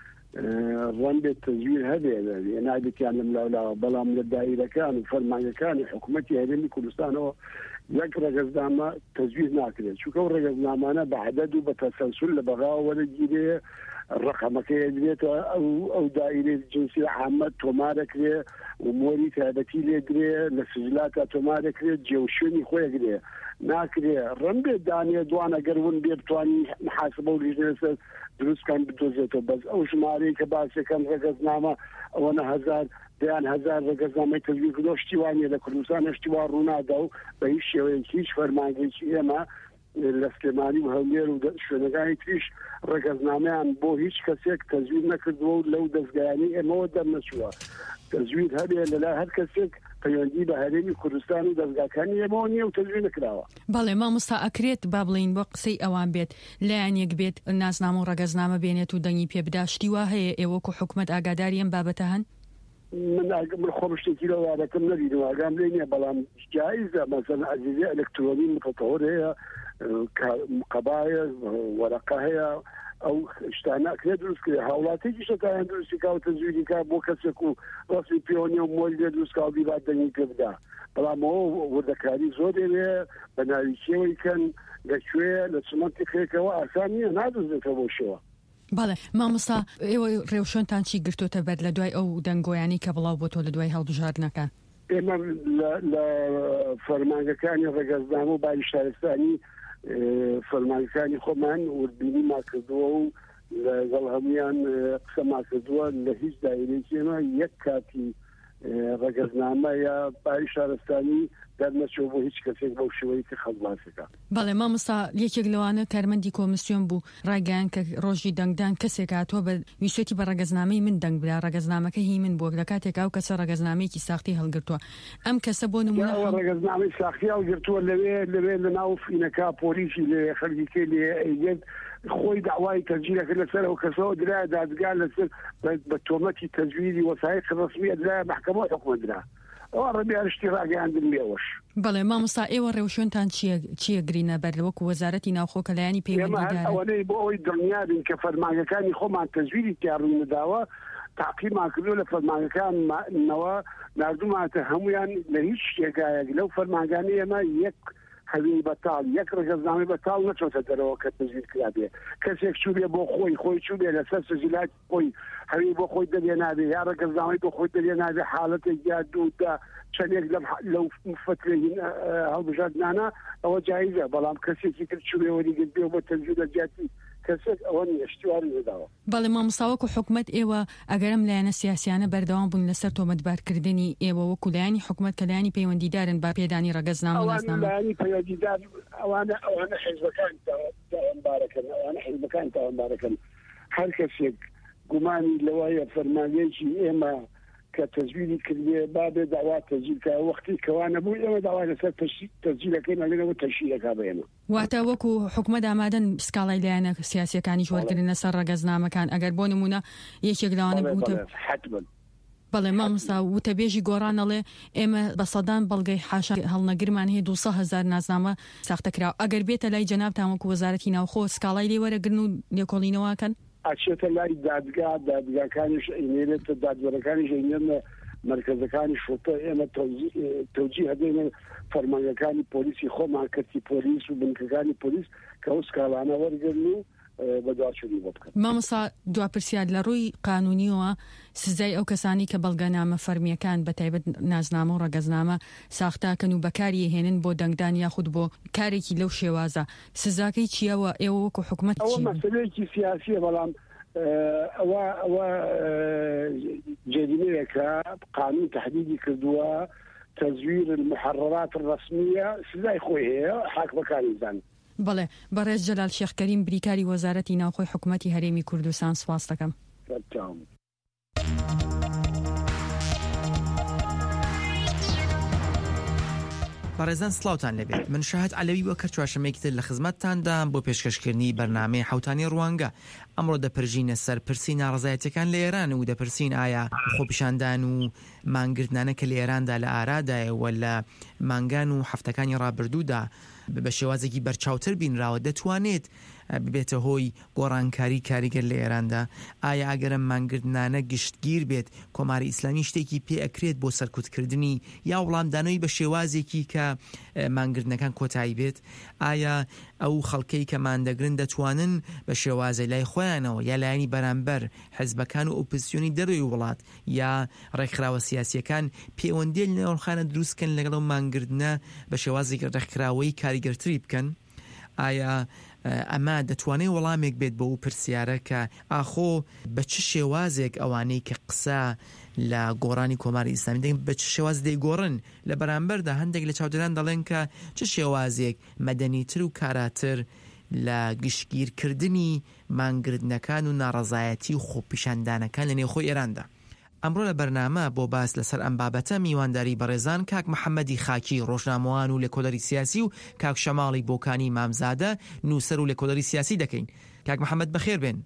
ڕەن بێت تەزویر هەبێ نابێتیان لەم لاولاوە، بەڵام لە دایرەکان و فەرمانەکانی حکوومەتی هەرێمی کوردستانەوە یەک ڕێگەزنامە تەزویر ناکرێت، چونکە ئەو ڕێگەزنامانە بە عەدەد و بە تەسەلسل لە بەغاوە وەرەگیرێ، ڕقەمەکەی دێت ئەو دائیرەی جنسی عامە تۆمارەکرێ و مۆری تایبەتی لێدرێ لە سجلاتە تۆمارەکرێت جێوشێنی خۆیەگرێ ناکرێ ڕەن بێت دانێ دوانە گەرون بێ بتوانی محاسبە و لیژنەسەر دروستکان بدۆزێتەوە. بەس ئەو ژمارەی کە باسەکەم ڕێگەزنامە ئەوەنە هەزار ڕێگەزنامەی تەزویرکردۆ شتیوانیە لە کوردستان شتیوان ڕوونادا و بە هیچ شێوەیەکی هیچ فەرمانگەیەکی ئێمە لە سلێمانی و هەولێر و شوێنەکانی تریش ڕێگەزنامەیان بۆ هیچ کەسێک تەزویر نەکردووە و لەو دەستگایانی ئێمەوە دەرنەچووە. تەزویر هەبێ لەلای هەر کەسێک پەیوەندی بە هەرێمی کوردستان و دەستگاکانی ئێمەوە نییە و تەزویر نەکراوە. بەڵێ مامۆستا ئەکرێت با بڵین بۆ قسەی ئەوان بێت لایەن یەک بێت ناسنامە و ڕێگەزنامە بێنێت و دەنگی پێبدا، شتی وا هەیە ئێوەکو حکوومەت ئاگاداری ئەم بابەتە هەن؟ من خۆم شتێکی لە وارەکەم نەبینم، ئاگام لێ نییە، بەڵام جایزە مەسەن عەزیزی ئەلکترۆنی متەتەوەر هەیە، قەبایە وەرەقە هەیە، ئەو شتانە ئەکرێت دروست کرێ هاوڵاتێکی شتیان دروستی کا و تەزویری کا بۆ کەسێک و ڕاستی پێوەنی و مۆلی لێ دروست کا و بیبات دەنگی پێ بدا. بەڵام ئەوە وردەکاری زۆر دەوێ بە ناوی کێوەی کەن لەکوێ لە چمەنتی خێکەوە ئاسان نییە نادۆزێتەوە بۆ شێوە. بەڵێ مامۆستا ئێوە ڕێوشۆنتان چی گرتوتە بەر لە دوای ئەو دەنگۆیانی کە بڵاو بۆ تۆ لە دوای هەڵبژاردنەکان؟ ئێمە لە فەرمانگەکانی ڕێگەزنامە و باری شارستانی فەرمانەکانی خۆمان وردبینی ماکردووە و لەگەڵ هەمویان قسە ماکردووە لە هیچ دایرەیەکی ئێمە یەک کاتی ڕێگەزنامە یا باری شارستانی دەرنەچۆ بۆ هیچ کەسێک بەو شێوەیە کە خەڵک باسەکە. بەڵێ مامۆستا یەکێک لەوانە کارمەندی کۆمیسیۆن بوو ڕایگەیان کە ڕۆژی دەنگدان کەسێک هاتووە بە ویسێتی بە ڕێگەزنامەی من دەنگ بدا، ڕێگەزنامەکە هی من بووە لە کاتێک ئەو کەسە ڕێگەزنامەیەکی ساختی هەڵگرتووە. ئەم کەسە بۆ نمونە ڕێگەزنامەی ساختی هەڵگرتووە لەوێ لە ناو فینەکە پۆلیسی لێ خەڵکی لێ ئەیگەت خۆی داوای تەزویرەکە لەسەر ئەو کەسەوە درایە دادگا لەسەر بە تۆمەتی تەزویری وەسایق ڕسمی درایە محکەمە حکومە درا ئەوە ڕەبیارشتی ڕاگەیاندن لێوەش. بەڵێ مامۆستا ئێوە ڕێوشۆنتان چییە گرینە بەر وەکو وەزارەتی ناوخۆ کە لایەنی پەیوەندیدارە؟ ئەوەی بۆ ئەوەی دڵنیابین کە فەرمانگەکانی خۆمان تەزویری تیاڕووی نەداوە تاقیمان کردو لە فەرمانگەکانەوە نردوماتە هەمویان لە هیچ شتێکایەک لەو فەرمانگانی ئێمە یەک هەوی بەتاڵ یەک ڕێگەزنامەی بەتاڵ نەچۆتە دەرەوە کە تەزویر کرابێ، کەسێک چوبێ بۆ خۆی چوبێ لەسەر سجلات خۆی هەوی بۆ خۆی دەبێ نابێ یا ڕێگەزنامەی بۆ خۆی دەبێ نابێ حاڵەتێک یا دوودا چەندێک لەو فترەی هەڵبژاردنانە ئەوە جایزە، بەڵام کەسێکی تر چوبێ وەریگرت بێ بۆ تەزویر لەجیاتی کەسێک ئەوە نیشتیواری نەداوە. بەڵێ مامۆستاوەکو حکوومەت ئێوە ئەگەرم لایەنە سیاسیانە بەردەوام بوون لەسەر تۆمەتبارکردنی ئێوە وەکو لایەنی حکوومەت کە لایەنی پەیوەندیدارن با پێدانی ڕێگەزنامە و ناسنامە لایەنی پەیوەندیدار ئەوانە حیزبەکان تاوانبارەکەن هەر کەسێک گومانی لەوایە فەرمانگەیەکی ئێمە کە تەزویری کردێ بابێ داوا تەزویرکە وەختی کەوانە بوو ئێمە داوای لەسەر تەزویرەکەی نەگەنەوە تەشیرەکە بە ئێمە. واتە وەکو حکوومەت ئامادەن سکاڵای لایەنە سیاسیەکانی وەرگرن لەسەر ڕێگەزنامەکان ئەگەر بۆ نمونە یەکێک لەوانە بووتە بەڵێ مامۆستا وتەبێژی گۆڕانەڵێ ئێمە بە سەدان بەڵگەی حاشا هەڵنەگرمان هەیە 200,000 ناسنامە ساختەکراوە ئەگەر بێتە لای جەنابتان وەکو وەزارەتی ناوخۆ سکاڵای لێوەرەگرن و لێکۆڵینەوەکەن؟ ئاچێتە لای دادگاکانیش ئینێرێتە دادوەرەکانیش ئینێنە مرکزەکانی شوتە ئێمە تەوجی هەبێنە فەرمانگەکانی پۆلیسی خۆمان کەرتی پۆلیس و بنکەکانی پۆلیس کە ئەو سکاڵانە وەرگرن و بەدواچوونی بۆ بکەن. مامۆستا دواپرسیار لە ڕووی قانونیەوە سزای ئەو کەسانی کە بەڵگەنامە فەرمیەکان بە تایبەت نازنامە و ڕەگەزنامە ساختاکەن و بەکاری هێنن بۆ دەنگدان یاخود بۆ کارێکی لەو شێوازە سزاکەی چیەوە ئێوە وەکو حکومەت ئەوە مەسەلەیەکی سیاسیە بەڵام ئەوە جریمەیەکە قانون تحديدي كردوها تزوير المحررات الرسمية سزای خۆی هەیە حاکمەکانی زان. بەڵێ بەڕێز جەلال شێخ کەریم بریکاری وەزارەتی ناوخۆی حکومەتی هەرێمی کوردستان سپاس دەکەم. بەڕێزان سڵاوتان لەبێت من شاهد علەوی وەکە چوارشەمەیەکتر لە خزمەتتاندام بۆ پێشکەشکردنی بەرنامەی حوتانی ڕوانگە ئەمڕۆ دەپرژینە سەر پرسی ناڕزایەتەکان لە ئێران و دەپرسین ئایا خۆپیشاندان و مانگرتنانە کە لە ئێراندا لە ئارادایەوە لە مانگان و هەفتەکانی ڕابردوودا بە شێوازێکی بەرچاوتر بینراوە دەتوانێت ببێتە هۆی گۆڕانکاری کاریگەر لە ئێراندا ئایا ئەگەرە مانگرتنانە گشتگیر بێت کۆماری ئیسلامی شتێکی پێ ئەکرێت بۆ سەرکوتکردنی یا وڵامدانەوەی بە شێوازێکی کە مانگرتنەکان کۆتایی بێت ئایا ئەو خەڵکەی کە مادەگرن دەتوانن بە شێوازەی لای خۆیانەوە یا لایانی بەرامبەر حزبەکان و ئۆپۆزیسیۆنی دەروی وڵات یا ڕێکخراوە سیاسیەکان پەیوەندی نێوانخانە دروستکەن لەگەڵ مانگرتنە بە شێوازێکی ڕێکخراوەی کاریگەرتری بکەن ئایا ئەمە دەتوانێت وەڵامێک بێت بە ئەو پرسیارە کە ئاخۆ بە چ شێوازێک ئەوانەی کە قسە لە گۆڕانی کۆماری ئیسلامی دەین بە چ شێواز دەیگۆڕن لە بەرامبەردا هەندێک لە چاودێران دەڵێن کە چ شێوازێک مەدەنیتر و کاراتر لە گشتگیرکردنی مانگرتنەکان و ناڕەزایەتی و خۆپیشاندانەکان لە نێوخۆی ئێراندا. ئەمڕۆ لە بەرنامە بۆ باس لەسەر ئەم بابەتە میوانداری بەڕێزان کاک محەممەدی خاکی ڕۆژنامەوان و لێکۆڵەری سیاسی و کاک شەماڵی بۆکانی مامزادە نووسەر و لێکۆڵەری سیاسی دەکەین. کاک محەممەد بەخێر بێن.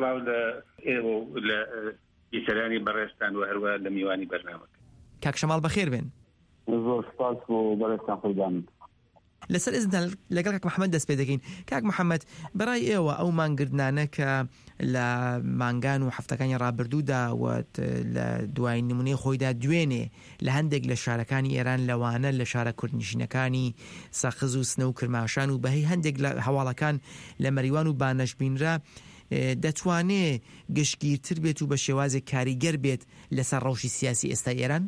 لە ئیسەرانی بەڕێستان و هەروە لە میوانی بەرنامە. کاک شەماڵ بەخێر بێن. زۆر سپاس بۆ بەڕێستان خۆیدان. لەسەر ئێزدان لەگەڵ کاک محەممەد دەست پێ دەکەین. کاک محەممەد بەڕای ئێوە ئەو مانگردانە کە لە مانگان و هەفتەکانی ڕابردوودا لە دوای نمونەی خۆیدا دوێنێ لە هەندێک لە شارەکانی ئێران لەوانە لە شارە کوردنشینەکانی سەخز و سنە و کرماشان و بەهی هەندێک لە هەواڵەکان لە مەریوان و بانەشبینرا دەتوانێ گشتگیرتر بێت و بە شێوازێک کاریگەر بێت لەسەر ڕەوشی سیاسی ئێستا ئێران؟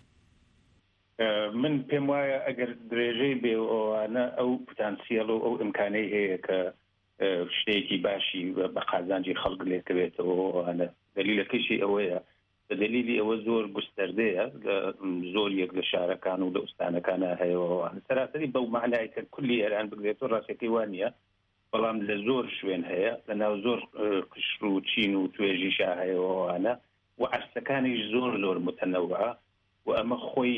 من پێم وایە ئەگەر درێژەی بێ ئەوانە ئەو پتانسیەڵ و ئەو ئیمکانەی هەیە کە شتێکی باشی بە قازانجی خەڵک لێکەوێتەوە ئەوانە دلیلەکەشی ئەوەیە بە دلیلی ئەوە زۆر گوستەردەیە لە زۆر یەک لە شارەکان و لە ئوستانەکانە هەیەەوە سەراسەری بەو معنای کە کولی ئێران بگرێتەوە ڕاستەکەی وانە بەڵام لە زۆر شوێن هەیە لە ناو زۆر قشر و چین و توێژیشا هەیەەوەوانە و عەرسەکانیش زۆر زۆر متەنەوعە و ئەمە خۆی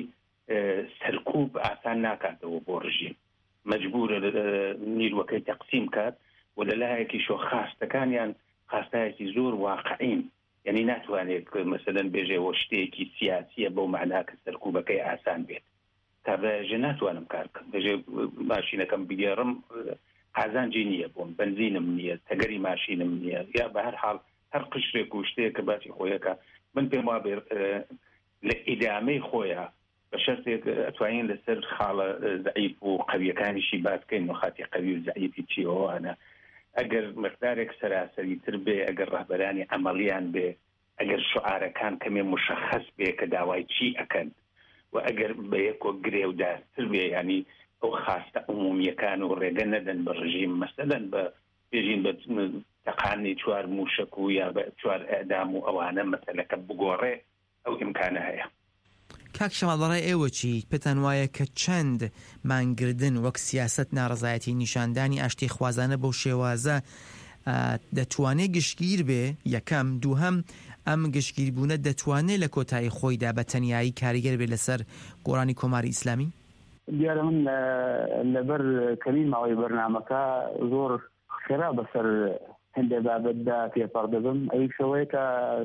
سەرکوب ئاسان ناکاتەوە بۆ ڕژیم مەجبورە نیروەکەی تەقسیم کات و لە لایەکی شۆ خاستەکانیان خاستایەکی زۆر واقعین یعنی ناتوانێت مەسەلەن بێژێەوە شتێکی سیاسیە بەو معنا کە سەرکوبەکەی ئاسان بێت کابراژە ناتوانم کارکەم بێژێ ماشینەکەم بگێڕم قازانجی نییە بۆم بنزینم نییە تەگەری ماشینم نییە یا بە هەر حاڵ هەر قشرێک و شتێک کە باسی خۆیەکە من پێم وابێ لە ئیدامەی خۆیە بە شەرتێک ئەتوانین لەسەر خاڵە زەعیف و قەویەکانیشی باسکەین نخاتی قەوی و زەعیفی چیەوەوانە ئەگەر مقدارێک سەراسەری تر بێ ئەگەر ڕەهبەرانی عەمەڵیان بێ ئەگەر شعارەکان کەمێ مشەخەص بێ کە داوای چی ئەکەن و ئەگەر بە یەکۆ گرێودارتر بێ ینی ئەو خاستە عمومیەکان و ڕێگە نەدەن بە ڕژیم مەسەلەن بە بێژین بە تەقانی چوار موشک و یا بە چوار ئەدام و ئەوانە مەسەلەکە بگۆڕێ ئەو ئیمکانە هەیە. کاک شەماڵ بەڕای ئێوە چی پێتان وایە کە چەند مانگردن وەک سیاست ناڕزایەتی نیشاندانی ئاشتی خوازانە بەو شێوازە دەتوانێت گشتگیر بێ یەکەم دووهەم ئەم گشتگیربوونە دەتوانێت لە کۆتایی خۆیدا بە تەنیایی کاریگەر بێ لەسەر گۆڕانی کۆماری ئیسلامی؟ دیارە من لەبەر کەمی ماوەی بەرنامەکە زۆر خێرا بەسەر هەندێک بابەتدا پێپەڕ دەبم ئەوی شەوەیە کە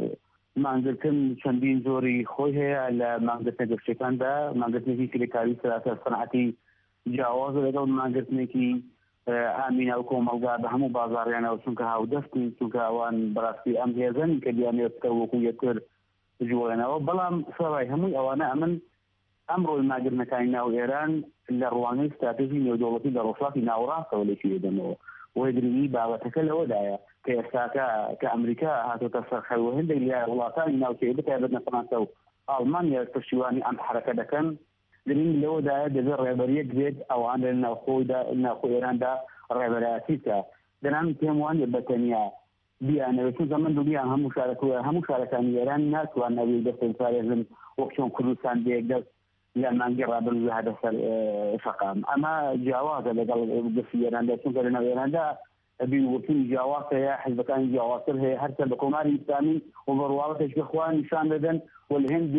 مانگرتن چەندین زۆری خۆی هەیە لە مانگرتنە گەشتەکاندا مانگرتنێکی کرێکاری سەراسەر سەنعەتی جیاواز لەگەڵ مانگرتنێکی ئامینە و کۆمەڵگا بە هەموو بازاڕیانەوە چونکە هاودەستی چونکە ئەوان بەڕاستی ئەم هێزن کە دیانێت بکە وەکو یەکتر جوڵێنەوە بەڵام سەڕای هەمووی ئەوانە ئەمن ئەمڕۆی ماگرنەکانی ناو ئێران لە ڕوانگەی استراتێژی نێودەوڵەتی لە ڕۆژهەڵاتی ناوەڕاستەوە لێکی دێدەمەوە وەی گرنگی بابەتەکە لەوەدایە کە ئێستاکە کە ئەمریکا هاتۆتە سەرخەوە هەندێک لە وڵاتانی ناوچەی بەتایبەت فەڕەنسا و ئەڵمانیا پشتیوانی ئەم حرەکە دەکەن گرنگ لەوەدایە دەبێت ڕێبەریەک بێت ئەوان لە ناوخۆ ئێراندا ڕێبەرایەتیکە دەنام پێم وانێ بەتەنیا بیانەوێت چون زەمن دوبیان هەموو شارەکانی ئێران ناتوانەوێت دەستێن پارێزن وەک چۆن کوردستان بێک دەست لە مانگی ڕابردوو هاتە سەر شەقام ئەمە جیاوازە لەگەڵ دەستی ئێراندا چونکە لە ناو ئێراندا بیوەکوی جیاواز هەیە حیزبەکانی جیاوازتر هەیە هەرچە بە کۆماری ئیسلامی و بەڕواڵەتێکی خوان نیشان دەدەن و لە هێند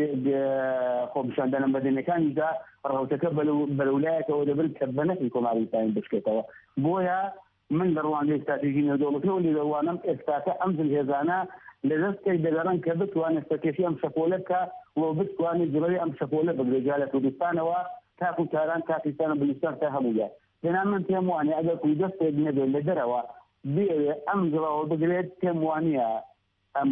خۆپیشاندانە بەدەنەکانیدا ڕەوتەکە بەلەولایەکەوە دەبن کە بەنەفی کۆماری ئیسلامی بشکێتەوە بۆیە من لە ڕوانگەی استراتێژی نێودەوڵەتیەوە لێدەوانم ئێستاکە ئەم هێزانە لە دەستێک دەگەڕن کە بتوانێت سەرکێشی ئەم شەپۆلە بکە و بتوانێت جوڵەوی ئەم شەپۆلە بگرێجا لە کوردستانەوە تا کوتاران پاکستان و بلوچستان تا هەموویە لەنام من پێم وانێ ئەگەر کوی دەستێک نەبێت لە دەرەوە بێوێ ئەم جوڵەوە بگرێت پێم وانە ئەم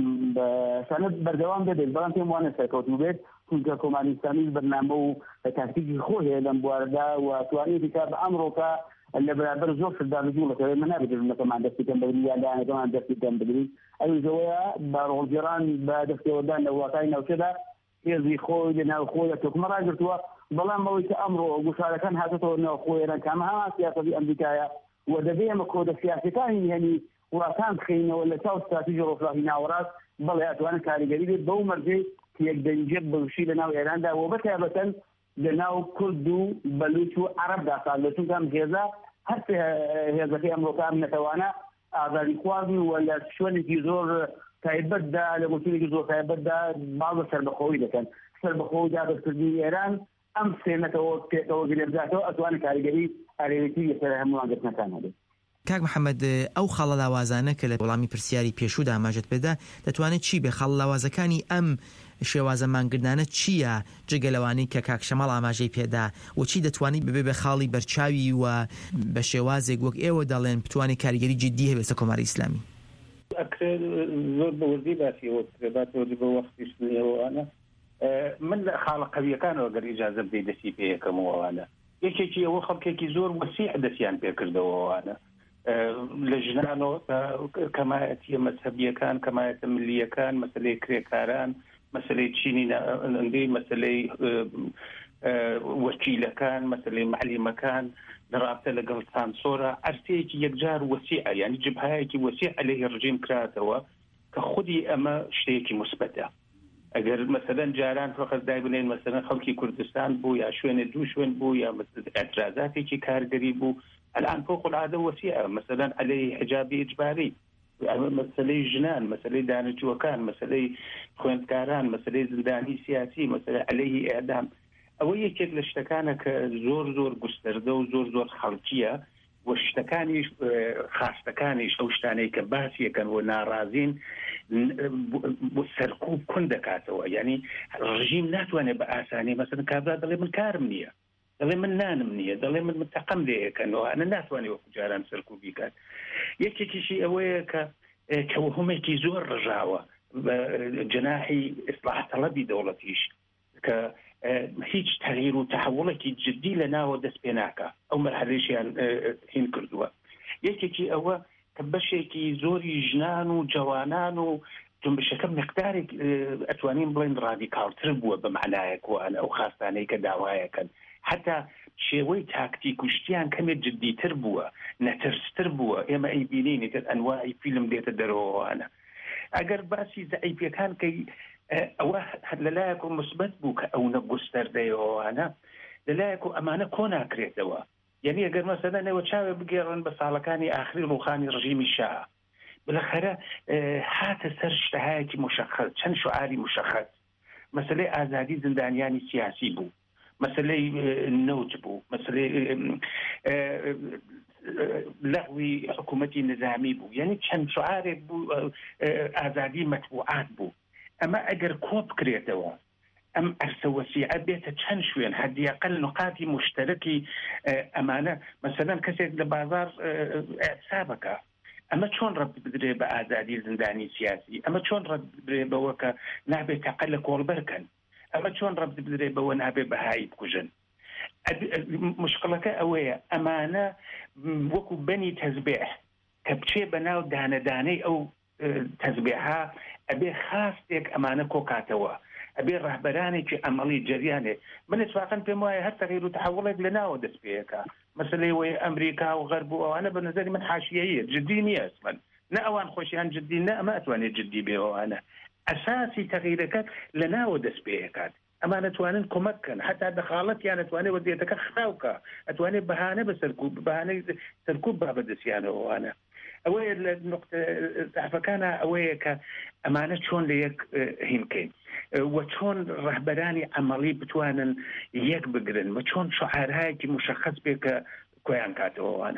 سەنەت بەردەوام دەبێت بەڵام پێم وانە سەرکەوتوو بێت چونکە کۆماری ئیسلامی بەرنامە و تاکتیکی خۆ هەیە لەم بوارەدا و توانێتی کا بە ئەمڕۆکە لە بەرابەر زۆر شدارجوڵەکەوێت من نابێتەکەمان دەستیکەم بگری یا دانەکەمان دەستیکەم بگری ئەویزەوەیە بە ڕۆژێڕان بە دەستێوەدان لە وڵاتانی ناوچەدا هێزی خۆی لە ناو خۆی لە تۆکمە ڕاگرتووە بەڵام ئەوەی کە ئەمڕۆ گوشارەکان هاتێتەوە ناو خۆی ئێران کامە هەمان سیاسەتی ئەمریکایە و دەبێ ئەمە کۆدە سیاسەکانی هێنی وڵاتان بخینەوە لە چاو استراتیژی ڕۆژهەڵاتی ناوەڕاست بەڵێ ئەتوانن کاریگەری بێت بەو مەرجەی کە یەکدەنجێت بەوشی لە ناو ئێراندا و بەتایبەتەن لە ناو کورد و بەلوچ و عەرەبدا ساڵ چونکە ئەم هێزە هەر هێزەکەی ئەمڕۆکان نەتەوانە ئازادی خوازی و لە شوێنێکی زۆر تایبەتدا لە گوتنێکی زۆر تایبەتدا باڵە سەربەخۆوی دەکەن سەربەخۆوی دابەرکردنی ئێران ئەم سێنەتەوە پێکەوە گرێبداتەوە ئەتوانێت کاریگەری ئارێوێتی لەسەر هەمووان گرتنەکان هەبێت. کاک محەممەد ئەو خاڵە لاوازانە کە لە وەڵامی پرسیاری پێشوودا ئاماژەت پێدا دەتوانێت چی بێ خاڵ لاوازەکانی ئەم شێوازە مانگردانە چییە جگەلەوانی کە کاک شەماڵ ئاماژەی پێدا و چی دەتوانیت ببێ بە خاڵی بەرچاوی و بە شێوازێک وەک ئێوە دەڵێن بتوانێت کاریگەری جدی هەبێت لە کۆماری ئیسلامی زۆر بەوردی باسیەوە باتەوە بە وەختیشتنیەوەوانە من لە خاڵە قەویەکانەوە گەر ئیجازە بدەی دەستی پێ یەکەمەوەوانە یەکێکی ئەوە خەڵکێکی زۆر وەسیع دەستیان پێکردەوەوانە لە ژنانەوە کەمایەتیە مەذهەبیەکان کەمایەتە ملیەکان مەسەلەی کرێکاران مەسەلەی چینی ئەندەی مەسەلەی وەکیلەکان مەسەلەی معلیمەکان لە ڕابطە لەگەڵ سانسۆرە ئەرسەیەکی یەکجار وەسیعە یعنی جبهەیەکی وەسیع عەلەیهی ڕژیم کراتەوە کە خودی ئەمە شتێکی مثبەتە ئەگەر مەسەلەن جاران فقط دای بڵێن مەسەلەن خەڵکی کوردستان بوو یا شوێنە دوو شوێن بوو یا ئەترازاتێکی کارگەری بوو الآن فوق العادة وسيعة مثلا عليه حجاب إجباري مسألة جنان مسألة دانشجوكان مسألة خويندكاران مسألة زنداني سياسي مسألة عليه إعدام أو يكيد لشتكانك زور قستردو زور خلقية وشتكاني خاصتكانيش أو شتاني كباسية كان ونارازين سركوب كندكاتوا يعني الرجيم ناتواني بأساني مثلا كابلا دلي من كارمنية دلي من نانمنية دلي من متقم ليه كانوا أنا ناتواني وكجاران سركوبي كان يكي شيء أويك كوهمكي زور رجاوة جناحي إصلاح طلبي دولتيش هیچ تغییر و تحولێکی جدی لە ناوە دەست پێ ناکە ئەو مەرحەلەیەشیان هین کردووە یەکێکی ئەوە کە بەشێکی زۆری ژنان و جوانان و جنبشەکە مقدارێک ئەتوانین بڵێن ڕادیکالتر بووە بە معنایەکوانە ئەو خاستانەی کە داوایەکەن حتا شێوەی تاکتیک و شتیان کەمێک جدیتر بووە نەترستر بووە ئێمە ئەیبینین تر ئەنواعی فیلم دێتە دەرەوەوانە ئەگەر باسی زەعیفیەکان کەی ئەوە لەلایەک و مثبت بوو کە ئەو نەگوستەردەیەوەوانە لەلایەک و ئەمانە کۆ ناکرێتەوە یعنی ئەگەر مەسەلە نەوە چاوێ بگێڕن بە ساڵەکانی ئاخری ڕوخانی ڕژیمی شا بالاخره هاتە سەر شتەهایەکی مشخص چەند شعاری مشخص مەسەلەی ئازادی زندانیانی سیاسی بوو مەسەلەی نەوت بوو مەسەلەی لەغوی حکوومەتی نظامی بوو یعنی چەند شعارێک بوو ئازادی مەتبوعات بوو ئەمە ئەگەر کۆ بکرێتەوە ئەم ئەرسەوەسیعە بێتە چەند شوێن حدیاقل نقاتی مشترکی ئەمانە مەسەلەن کەسێک لە بازار ئەحسابەکە ئەمە چۆن ڕەت بدرێ بە ئازادی زندانی سیاسی ئەمە چۆن ڕەت بدرێ بەوە کە نابێت تەقل لە کۆڵبەرکەن ئەمە چۆن ڕەت بدرێ بەوە نابێت بەهایی بکوژن مشکلەکە ئەوەیە ئەمانە وەکو بەنی تەزبیح کە بچێ بەناو دانەدانەی ئەو تەزبیحا ئەبێ خاستێک ئەمانە کۆکاتەوە ئەبێ ڕەهبەرانێکی ئەمەڵی جەریانێ من اتفاقاً پێم وایە هەر تەغییر و تحوڵێک لەناوە دەست پێیەکە مەسەلەی وەی ئەمریکا و غەرب و ئەوانە بە نظری من حاشیەیە جدی نییە ئەسمەن نە ئەوان خۆشیان جدی نە ئەمە ئەتوانێت جدی بێەوەوانە ئەساسی تەغییرەکە لەناوە دەست پێیەکات ئەمان نتوانن کۆمەک بکەن حتا دەخاڵەتیان ئەتوانێت وەزیەتەکە خراوکە ئەتوانێت بەهانە بە بەهانەی سەرکوب با بەدەستیانەوەوانە ئەوەیە لە نقطە ضعفەکانە ئەوەیە کە ئەمانە چۆن لە یەک هینکەین و چۆن ڕەهبەرانی عەمەڵی بتوانن یەک بگرن و چۆن شعارهایەکی مشخص بێ کە کۆیان کاتەوەوانە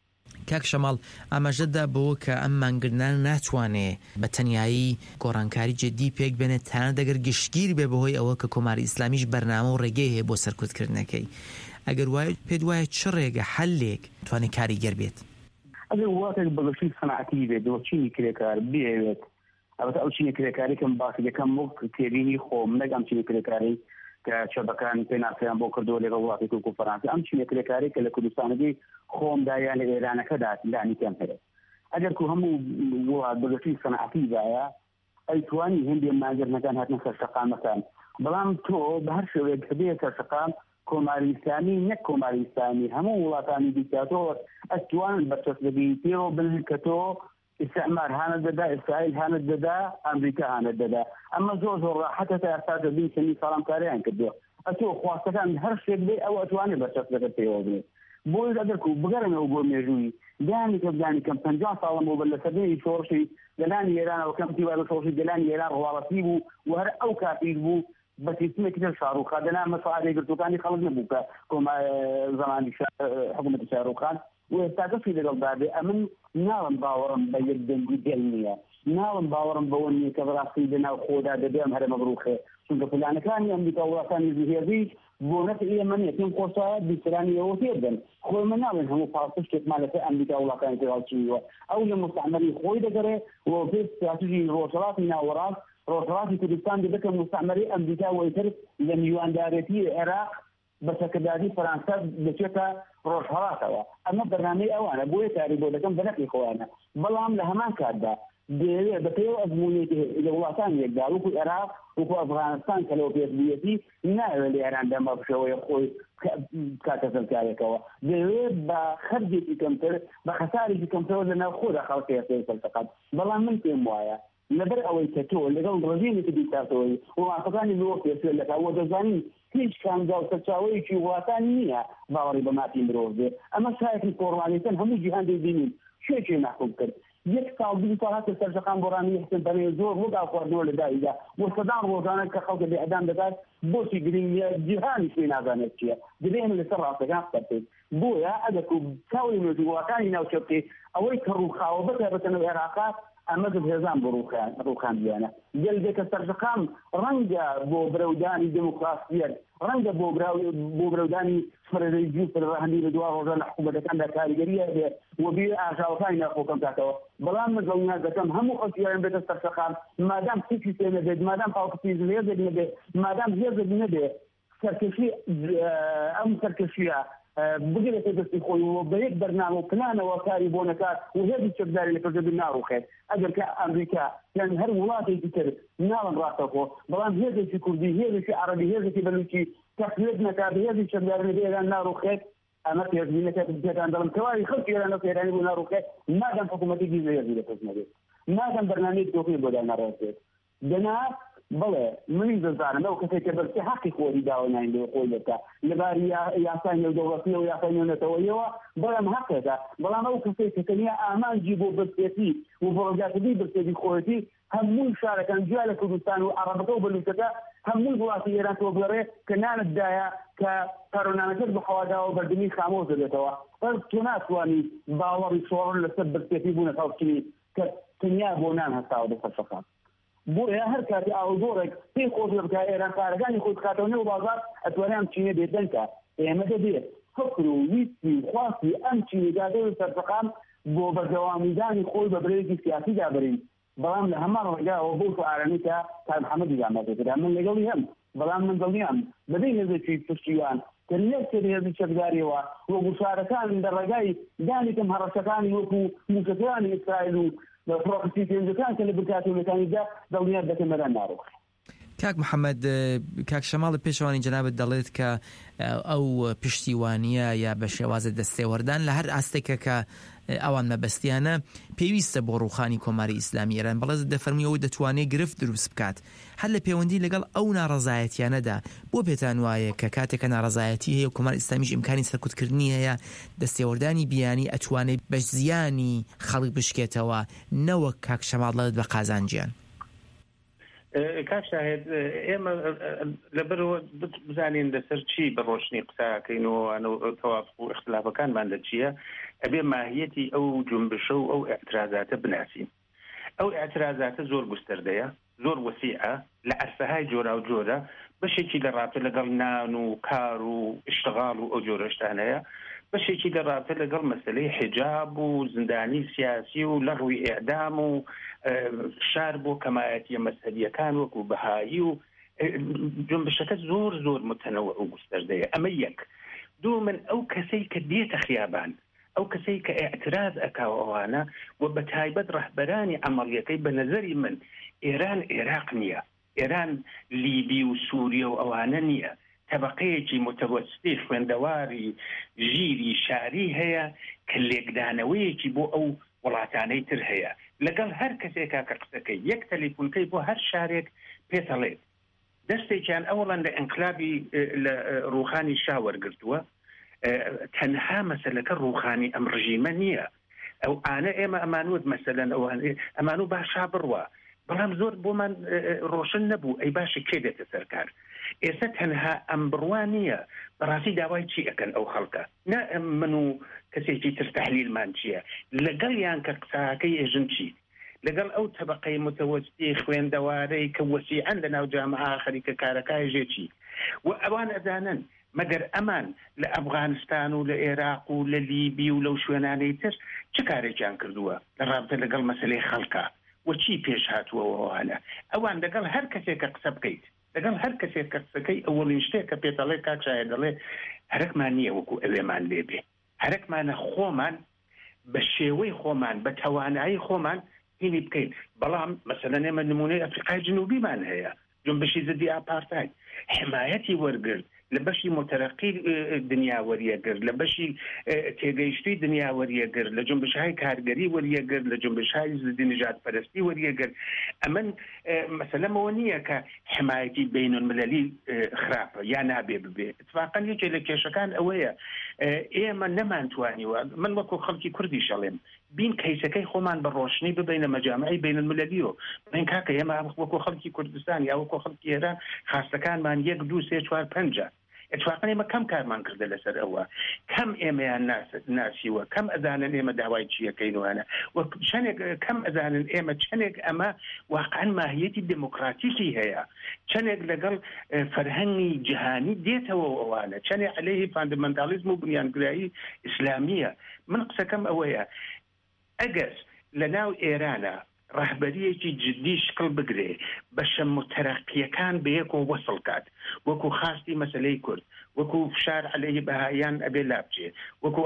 کاک شەماڵ ئاماژەدا بەوە کە ئەم مانگرنان ناتوانێ بە تەنیایی گۆڕانکاری جدی پێک بێنێت تانە دەگەر گشتگیر بێ بەهۆی ئەوە کە کۆماری ئیسلامیش بەرنامە و ڕێگەی هەیە بۆ سەرکوتکردنەکەی ئەگەر وایە پێت وایە چ ڕێگە حەلێک توانێت کاریگەر بێت ئەگەر وڵاتێک بەگەشتی سەنعەتی بێت دۆچینی کرێکار بێوێت ئەوەتە ئەو چینی کرێکاریکەم باسی دەکەم وەک تێبینی خۆم نەگەم چینی کرێکاری کە چەبەکان پێناسیان بۆ کردو لەگە وڵاتی تورک و فەرانسە ئەم چینی کرێکاری کە لە کوردستانەکەی خۆمدایان لە ئێرانەکەدا دانیتیان هەیە ئەگەر کو هەموو وڵات بەگەشتی سەنعەتی دایە ئەیتوانی هەندێک ماگرنەکان هاتنە سەر شەقامەکان بەڵام تۆ بە هەر شێوەیەک کە بێت سەر شەقام کۆماری ئیسلامی نەک کۆماری ئیسلامی هەموو وڵاتانی دیکتاتۆر ئەتوانن بەرچەست ببین پێوە بن کە تۆ استعمار هانە دەدا ئیسرائیل هانە دەدا ئەمریکا هانە دەدا ئەمە زۆر زۆر ڕاحەتە تا ئێستا دەبین چەندی ساڵامکاریان کردووە ئەتۆ خواستەکان هەر شتێک بێ ئەو ئەتوانێت بەرچەست دەکەت پێوە بێت بۆی ئەگەر بگەڕێنەوە بۆ مێژووی دانی کە بدانی کەم 50 ساڵم بۆ بە لە سەردەی شۆڕشی گەلانی ئێرانەوە کەمتی وای بە شۆڕشی گەلانی ئێران ڕواڵەتی بوو و هەر ئەو کاتیش بوو بە سیستمێکی تر شاڕوخا دەنا مەساعدەی گرتوەکانی خەڵک نەبوو کە کۆما زەمانی حکوومەتی شاڕوخان و ئێستا کەسی لەگەڵدا بێ ئەمن ناڵم باوەڕم بە یەک دەنگی دڵ نییە ناڵم باوەڕم بەوە نییە کە بەڕاستی لەناو خۆدا دەبێ ئەم هەرە مەبڕوخێ چونکە پلانەکانی ئەمریکا وڵاتانی جوهێزی بۆ نەفع ئێمە نیە پێم خۆشایە بیسرانی ئەوە تێبدەن خۆی من ناڵێن هەموو پاڵتش شتێکمان لەسەر ئەمریکا وڵاتانی تێڕاوچینیوە ئەو لە مستعمەری خۆی دەگەڕێ و پێ استراتیژی ڕۆژهەڵاتی ناوەڕاست ڕۆژهەڵاتی کوردستان دەبێتە مستعمەری ئەمریکا وەیتر لە میواندارەتی عێراق بە سەکرداری فەرانسا دەچێتە ڕۆژهەڵاتەوە ئەمە بەرنامەی ئەوانە بۆیە کاری بۆ دەکەم بە نەفعی خۆیانە بەڵام لە هەمان کاتدا دەیەوێت بە پێوە ئەزمونێتی لە وڵاتان یەکدا وەکو عێراق وەکو ئەفغانستان کە لەوە پێشبیەتی ناوێت لە ئێراندا مەبشەوەی خۆی کاتە سەرکارێکەوە دەیەوێت بە خەرجێکی کەمتر بە خەسارێکی کەمترەوە لەناو خۆدا خەڵکی هەستەی سەرسەقەت بەڵام من پێم وایە لەبەر ئەوەی کە تۆ لەگەڵ ڕژیمێکی دیکتاتۆری وڵاتەکانی لۆ پێشێت لەکەوە دەزانین هیچ کامگا و سەرچاوەیەکی وڵاتان نییە باوەڕی بە مافی مرۆڤ بێ ئەمە شایەتی کۆڕمانیەکەن هەموو جیهان دەبینین شوێکی ناخۆب کرد یەک ساڵ دوو ساڵ هاتە سەرشەقام بۆڕانی حسن بەنێ زۆر ڕوودا خواردنەوە لە دایدا بۆ سەدان ڕۆژانە کە خەڵکە بێئەدام دەکات بۆچی گرنگە جیهانی پێی نازانێت چییە دەبێن لەسەر ڕاستەکان قەتێت بۆیە ئەگەر چاوی مێژووەکانی ناوچەپێ ئەوەی کە ڕووخاوە بەتایبەتەنەوە عێراقات ئەمە هێزان بۆ ڕووخاندیانە گەلگێکە سەرشەقام ڕەنگە بۆ برەودانی دموکراسیەت ڕەنگە بۆ برەودانی فرەرەیجی فرەڕەهەندی لە دوا ڕۆژە لە حکوومەتەکاندا کاریگەریە بێ و بێ ئاژاوەکانی ناخۆکەم کاتەوە بەڵام مەزڵنیا دەکەم هەموو خەڵکییان بێتە سەرشەقام مادام سیسی پێ نەبێت مادام پاڵکەسی هێزێک نەبێت مادام هێزێک نەبێت سەرکەشی ئەم سەرکەشیە بگرێتە دەستی خۆی و بە یەک بەرنامە و پلانەوە کاری بۆ نەکات و هێزی چەکداری لە پەرزەبی ناڕوخێت ئەگەر کە ئەمریکا یان هەر وڵاتێکی تر ناڵم ڕاستەخۆ بەڵام هێزێکی کوردی هێزێکی عەرەبی هێزێکی بەلوچی تەقلید نەکات هێزی چەکداری لە ئێران ناڕوخێت ئەمە پێشبینەکە پێتان دەڵم کەوای خەڵکی ئێران و ئێرانی بۆ ناڕوخێت مادام حکوومەتێکی هێزی لە پەرز نەبێت مادام بەرنامەیەکی دۆخی بۆ داناڕێت دەنا بڵێ منی دەزانم ئەو کەسێک کە بەرسی حەقی خۆری داوە ناین خۆی دەکە لەباری یاسای نێودەوڵەتی و یاسای نێونەتەوەیەوە بەڵام حەقێکە بەڵام ئەو کەسێک کە تەنیا ئامانجی بۆ بەرسێتی و بۆ ڕۆژاکردنی بەرسێتی خۆیەتی هەموو شارەکان جیا لە کوردستان و عەرەبەکە و بەلوچەکە هەموو وڵاتی ئێران تۆ بڵێ کە نانتدایە کە پەرۆنامەکەت بەخەواداوە بەردەمی خامۆش دەبێتەوە تۆ ناتوانی باوەڕی شۆڕ لەسەر بەرسێتی بوونە خەڵکی کە تەنیا بۆ نان هەستاوە بەسەر شەقام بۆیە هەر کاتی ئاوزۆرێک پێی خۆش بکە ئێران کارەکانی خۆی بکاتەوە نێو بازار ئەتوانێ ئەم چینە بێدەنکە ئێمە دەبێت فکر و ویستی خواستی ئەم چینەدادەوە سەرسەقام بۆ بەردەوامیدانی خۆی بە برێکی سیاسی دابرین بەڵام لە هەمان ڕێگاەوە بۆ شعارانی کە تا محەممەدی دامەکەدا من لەگەڵی هەم بەڵام من دڵنیام بەبێ هێزێکی پشتیوان کە هێزی چەکداریەوە وەکو شارەکان لە ڕێگای دانێکم هەڕەشەکانی وەکو موسەکانی ئیسرائیل و لە فڕۆکسی پێنجەکان کە لە بکاتەوەەکانیدا دڵنیات دەکەمەدان ناڕۆخ. کاک محەممەد کاک شەماڵ پێشوانی جەنابەت دەڵێت کە ئەو پشتیوانیە یا بە شێوازە دەستێوەردان لە هەر ئاستێکە کە ئەوان مەبەستیانە پێویستە بۆ ڕوخانی کۆماری ئیسلامی ئێران بەڵێز دەفەرمیەوە دەتوانێت گرفت دروست بکات هەر لە پەیوەندی لەگەڵ ئەو ناڕەزایەتیانەدا بۆ پێتان وایە کە کاتێکە ناڕەزایەتی هەیە و کۆمار ئیسلامیش ئیمکانی سەرکوتکردنی هەیە دەستێوەردانی بیانی ئەتوانێت بە زیانی خەڵک بشکێتەوە نەوەک کاک شەماڵەت بە قازانجیان. کاک شاهێد ئێمە لەبەرەوە بزانین لەسەر چی بە ڕۆشنی قساکەینەوە تەوافق و اختلافەکانمان لە چییە ئەبێ ماهیەتی ئەو جنبشە و ئەو ئەعترازاتە بناسین. ئەو ئەعترازاتە زۆر گستردەیە زۆر وەسیعە لە عەرفەهای جۆرا و جۆرە بەشێکی لە ڕابطە لەگەڵ نان و کار و ئیشتغاڵ و ئەو جۆرە شتانەیە بەشێکی لە ڕابطە لەگەڵ مەسەلەی حیجاب و زندانی سیاسی و لەڕووی ئێعدام و شار بۆ کەمایەتیە مەسەلیەکان وەکو بەهایی و جنبشەکە زۆر زۆر متەنەوع و گستردەیە. ئەمە یەک. دوو من ئەو کەسەی کە دێتە خیابان ئەو کەسەی کە ئاعتراض ئەکاوەوانە و بە تایبەت ڕەهبەرانی عەمەڵیەکەی بە نەزەری من ئێران عێراق نییە، ئێران لیبی و سووریا و ئەوانە نییە، تەبەقەیەکی متەوەستی خوێندەواری ژیری شاری هەیە کە لێکدانەوەیەکی بۆ ئەو وڵاتانەی تر هەیە لەگەڵ هەر کەسێکا کە قسەکەی یەک تەلیفۆنکەی بۆ هەر شارێک پێتەڵێت دەستێکیان ئەوڵەن لە ئەنقلابی لە ڕوخانی شا وەرگرتووە تەنها مەسەلەکە ڕوخانی ئەم ڕژیمە نییە. ئەو ئانە ئێمە ئەمانوت مەسەلەن ئەمانوو باشا بڕوە بەڵام زۆر بۆمان ڕۆشن نەبوو ئەی باشە کێ دێتە سەرکار. ئێستا تەنها ئەم بڕوان نییە بەڕاستی داوای چی ئەکەن ئەو خەڵکە نە من و کەسێکی تر تەحلیلمان چییە لەگەڵ یان کە قساکەی ئێژن چی لەگەڵ ئەو تەبەقەی متەوەستی خوێندەوارەی کە وەسیعەن لە ناو جامعە خەریکە کارەکای ژێچی و ئەوان ئەزانن مەگەر ئەمان لە ئەفغانستان و لە عێراق و لە لیبی و لەو شوێنانەی تر چ کارێکیان کردووە لە ڕابطە لەگەڵ مەسەلەی خەڵکە وەچی پێش هاتووەوانە ئەوان لەگەڵ هەر کەسێکە قسە بکەیت لەگەڵ هەر کەسێک کە قسەکەی ئەوەڵین شتێک کە پێتەڵێ کاکشایە دەڵێ هەرەکمان نییە وەکو ئەوێمان لێبێ هەرەکمانە خۆمان بە شێوەی خۆمان بە توانایی خۆمان هینی بکەین. بەڵام مەسەلەن ئێمە نمونەی ئەفریقای جنوبیمان هەیە جنبشی زدی ئاپارتاید حمایەتی وەرگرت لە بەشی متەرەقی دنیا وەریەگرت لە بەشی تێگەیشتی دنیا وەریەگرت لە جنبشهای کارگەری وەریەگرت لە جنبشهای زدی نژاد پەرستی وەریەگرت. ئەمن مەسەلەمەوە نییە کە حمایەتی بینالمللی خراپە یا نابێ ببێ اتفاقاً یەکێ لە کێشەکان ئەوەیە ئێمە نەمانتوانیوە من وەکو خەڵکی کوردی شەڵێم بین کەیسەکەی خۆمان بە ڕۆشنی ببینە مەجامعی بینالمللیەوە من کاکە ئێمە وەکو خەڵکی کوردستان یا وەکو خەڵکی ئێران خاستەکانمان 1 2 3 4 5 اتفاقا ئێمە کەم کارمان کردە لەسەر ئەوە کەم ئێمەیان ناسیوە کەم ئەزانن ئێمە داوای چیەکەینوانە و چەندێک کەم ئەزانن ئێمە چەندێک ئەمە واقعا ماهیەتی دموکراتیکی هەیە چەندێک لەگەڵ فەرهەنگی جیهانی دێتەوە ئەوانە چەندێک عەلەیهی فاندامنتالیزم و بنیانگرایی ئیسلامیە. من قسەکەم ئەوەیە ئەگەر لە ناو ئێرانە ڕەهبەریەکی جدی شکل بگرێ بەشە متەرەقیەکان بەیەکەوە وەسڵ کات وەکو خاستی مەسەلەی کورد وەکو فشار عەلەیهی بەهاییان ئەبێ لابچێ وەکو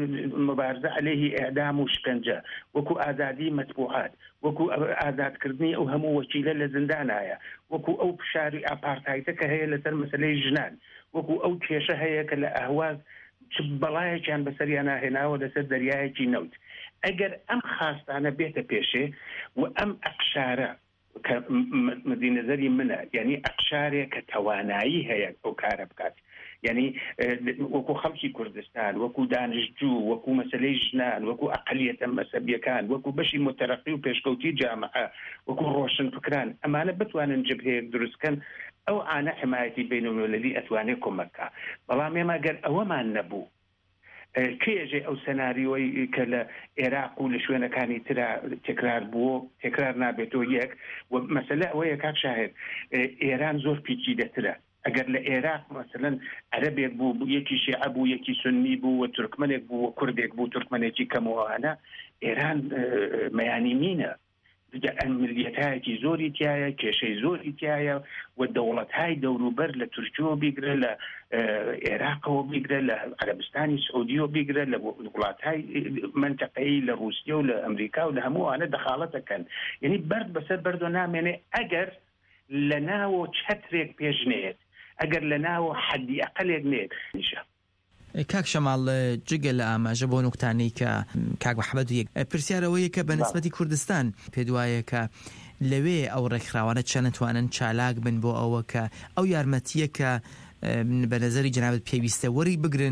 مبارزە عەلەیهی ئێعدام و شکنجە وەکو ئازادی مەتبوعات وەکو ئازادکردنی ئەو هەموو وەکیلە لە زیندانایە وەکو ئەو فشاری ئاپارتایتە کە هەیە لەسەر مەسەلەی ژنان وەکو ئەو کێشە هەیە کە لە ئەهواز بەڵایەکیان بەسەریان ناهێناوە لەسەر دەریایەکی نەوت. ئەگەر ئەم خاستانە بێتە پێشێ و ئەم ئەقشارە کە مدینەزەری منە یعنی ئەقشارێک کە توانایی هەیە ئەو کارە بکات یعنی وەکو خەڵکی کوردستان وەکو دانیشتجوو وەکو مەسەلەی ژنان وەکو ئەقلیەتە مەسەبیەکان وەکو بەشی متەرەقی و پێشکەوتی جامعە وەکو ڕۆشن فکران ئەمانە بتوانن جبهەیەک دروستکەن ئەو ئانە حمایەتی بینالمللی ئەتوانێت کۆمەکە. بەڵام ئێمە گەر ئەوەمان نەبوو کێژێ ئەو سەناریۆی کە لە عێراق و لە شوێنەکانی ترا تکرار بووە تکرار نابێتەوە یەک و مەسەلە ئەوەیە کاک شاهێد ئێران زۆر پیچیدەترە ئەگەر لە عێراق مەسەلەن عەرەبێک بوو یەکی شیعە بوو یەکی سنی بوو و تورکمەنێک بوو و کوردێک بوو تورکمەنێکی کەمەوەوانە ئێران مەیانی مینە ملیەتایەکی زۆری تایە کێشەی زۆری تایە و دەوڵەتهای دەوروبەر لە تورکیۆ بیگرە لە عێراقەوە بیگرە لە عەرەبستانی سعودیۆ بیگرە لە وڵاتهای منتەقەی لە رووسیا و لە ئەمریکا و لە هەمووانە دەخاڵەتەکەن یعنی بەرد بەسەر بەردۆ نامێنێ ئەگەر لە ناوە چەترێک پێش نێت ئەگەر لە ناوە حەدی ئەقەلێک نێت نیشە کاک شەماڵ جگە لە ئاماژە بۆ نوکتانەی کە کاک محەممەد یەک پرسیارەوەیە کە بە نسبەتی کوردستان پێ وایە کە لەوێ ئەو ڕێکخراوانە چەند نتوانن چالاک بن بۆ ئەوە کە ئەو یارمەتیە کە بە نظری جنابەت پێویستە وەری بگرن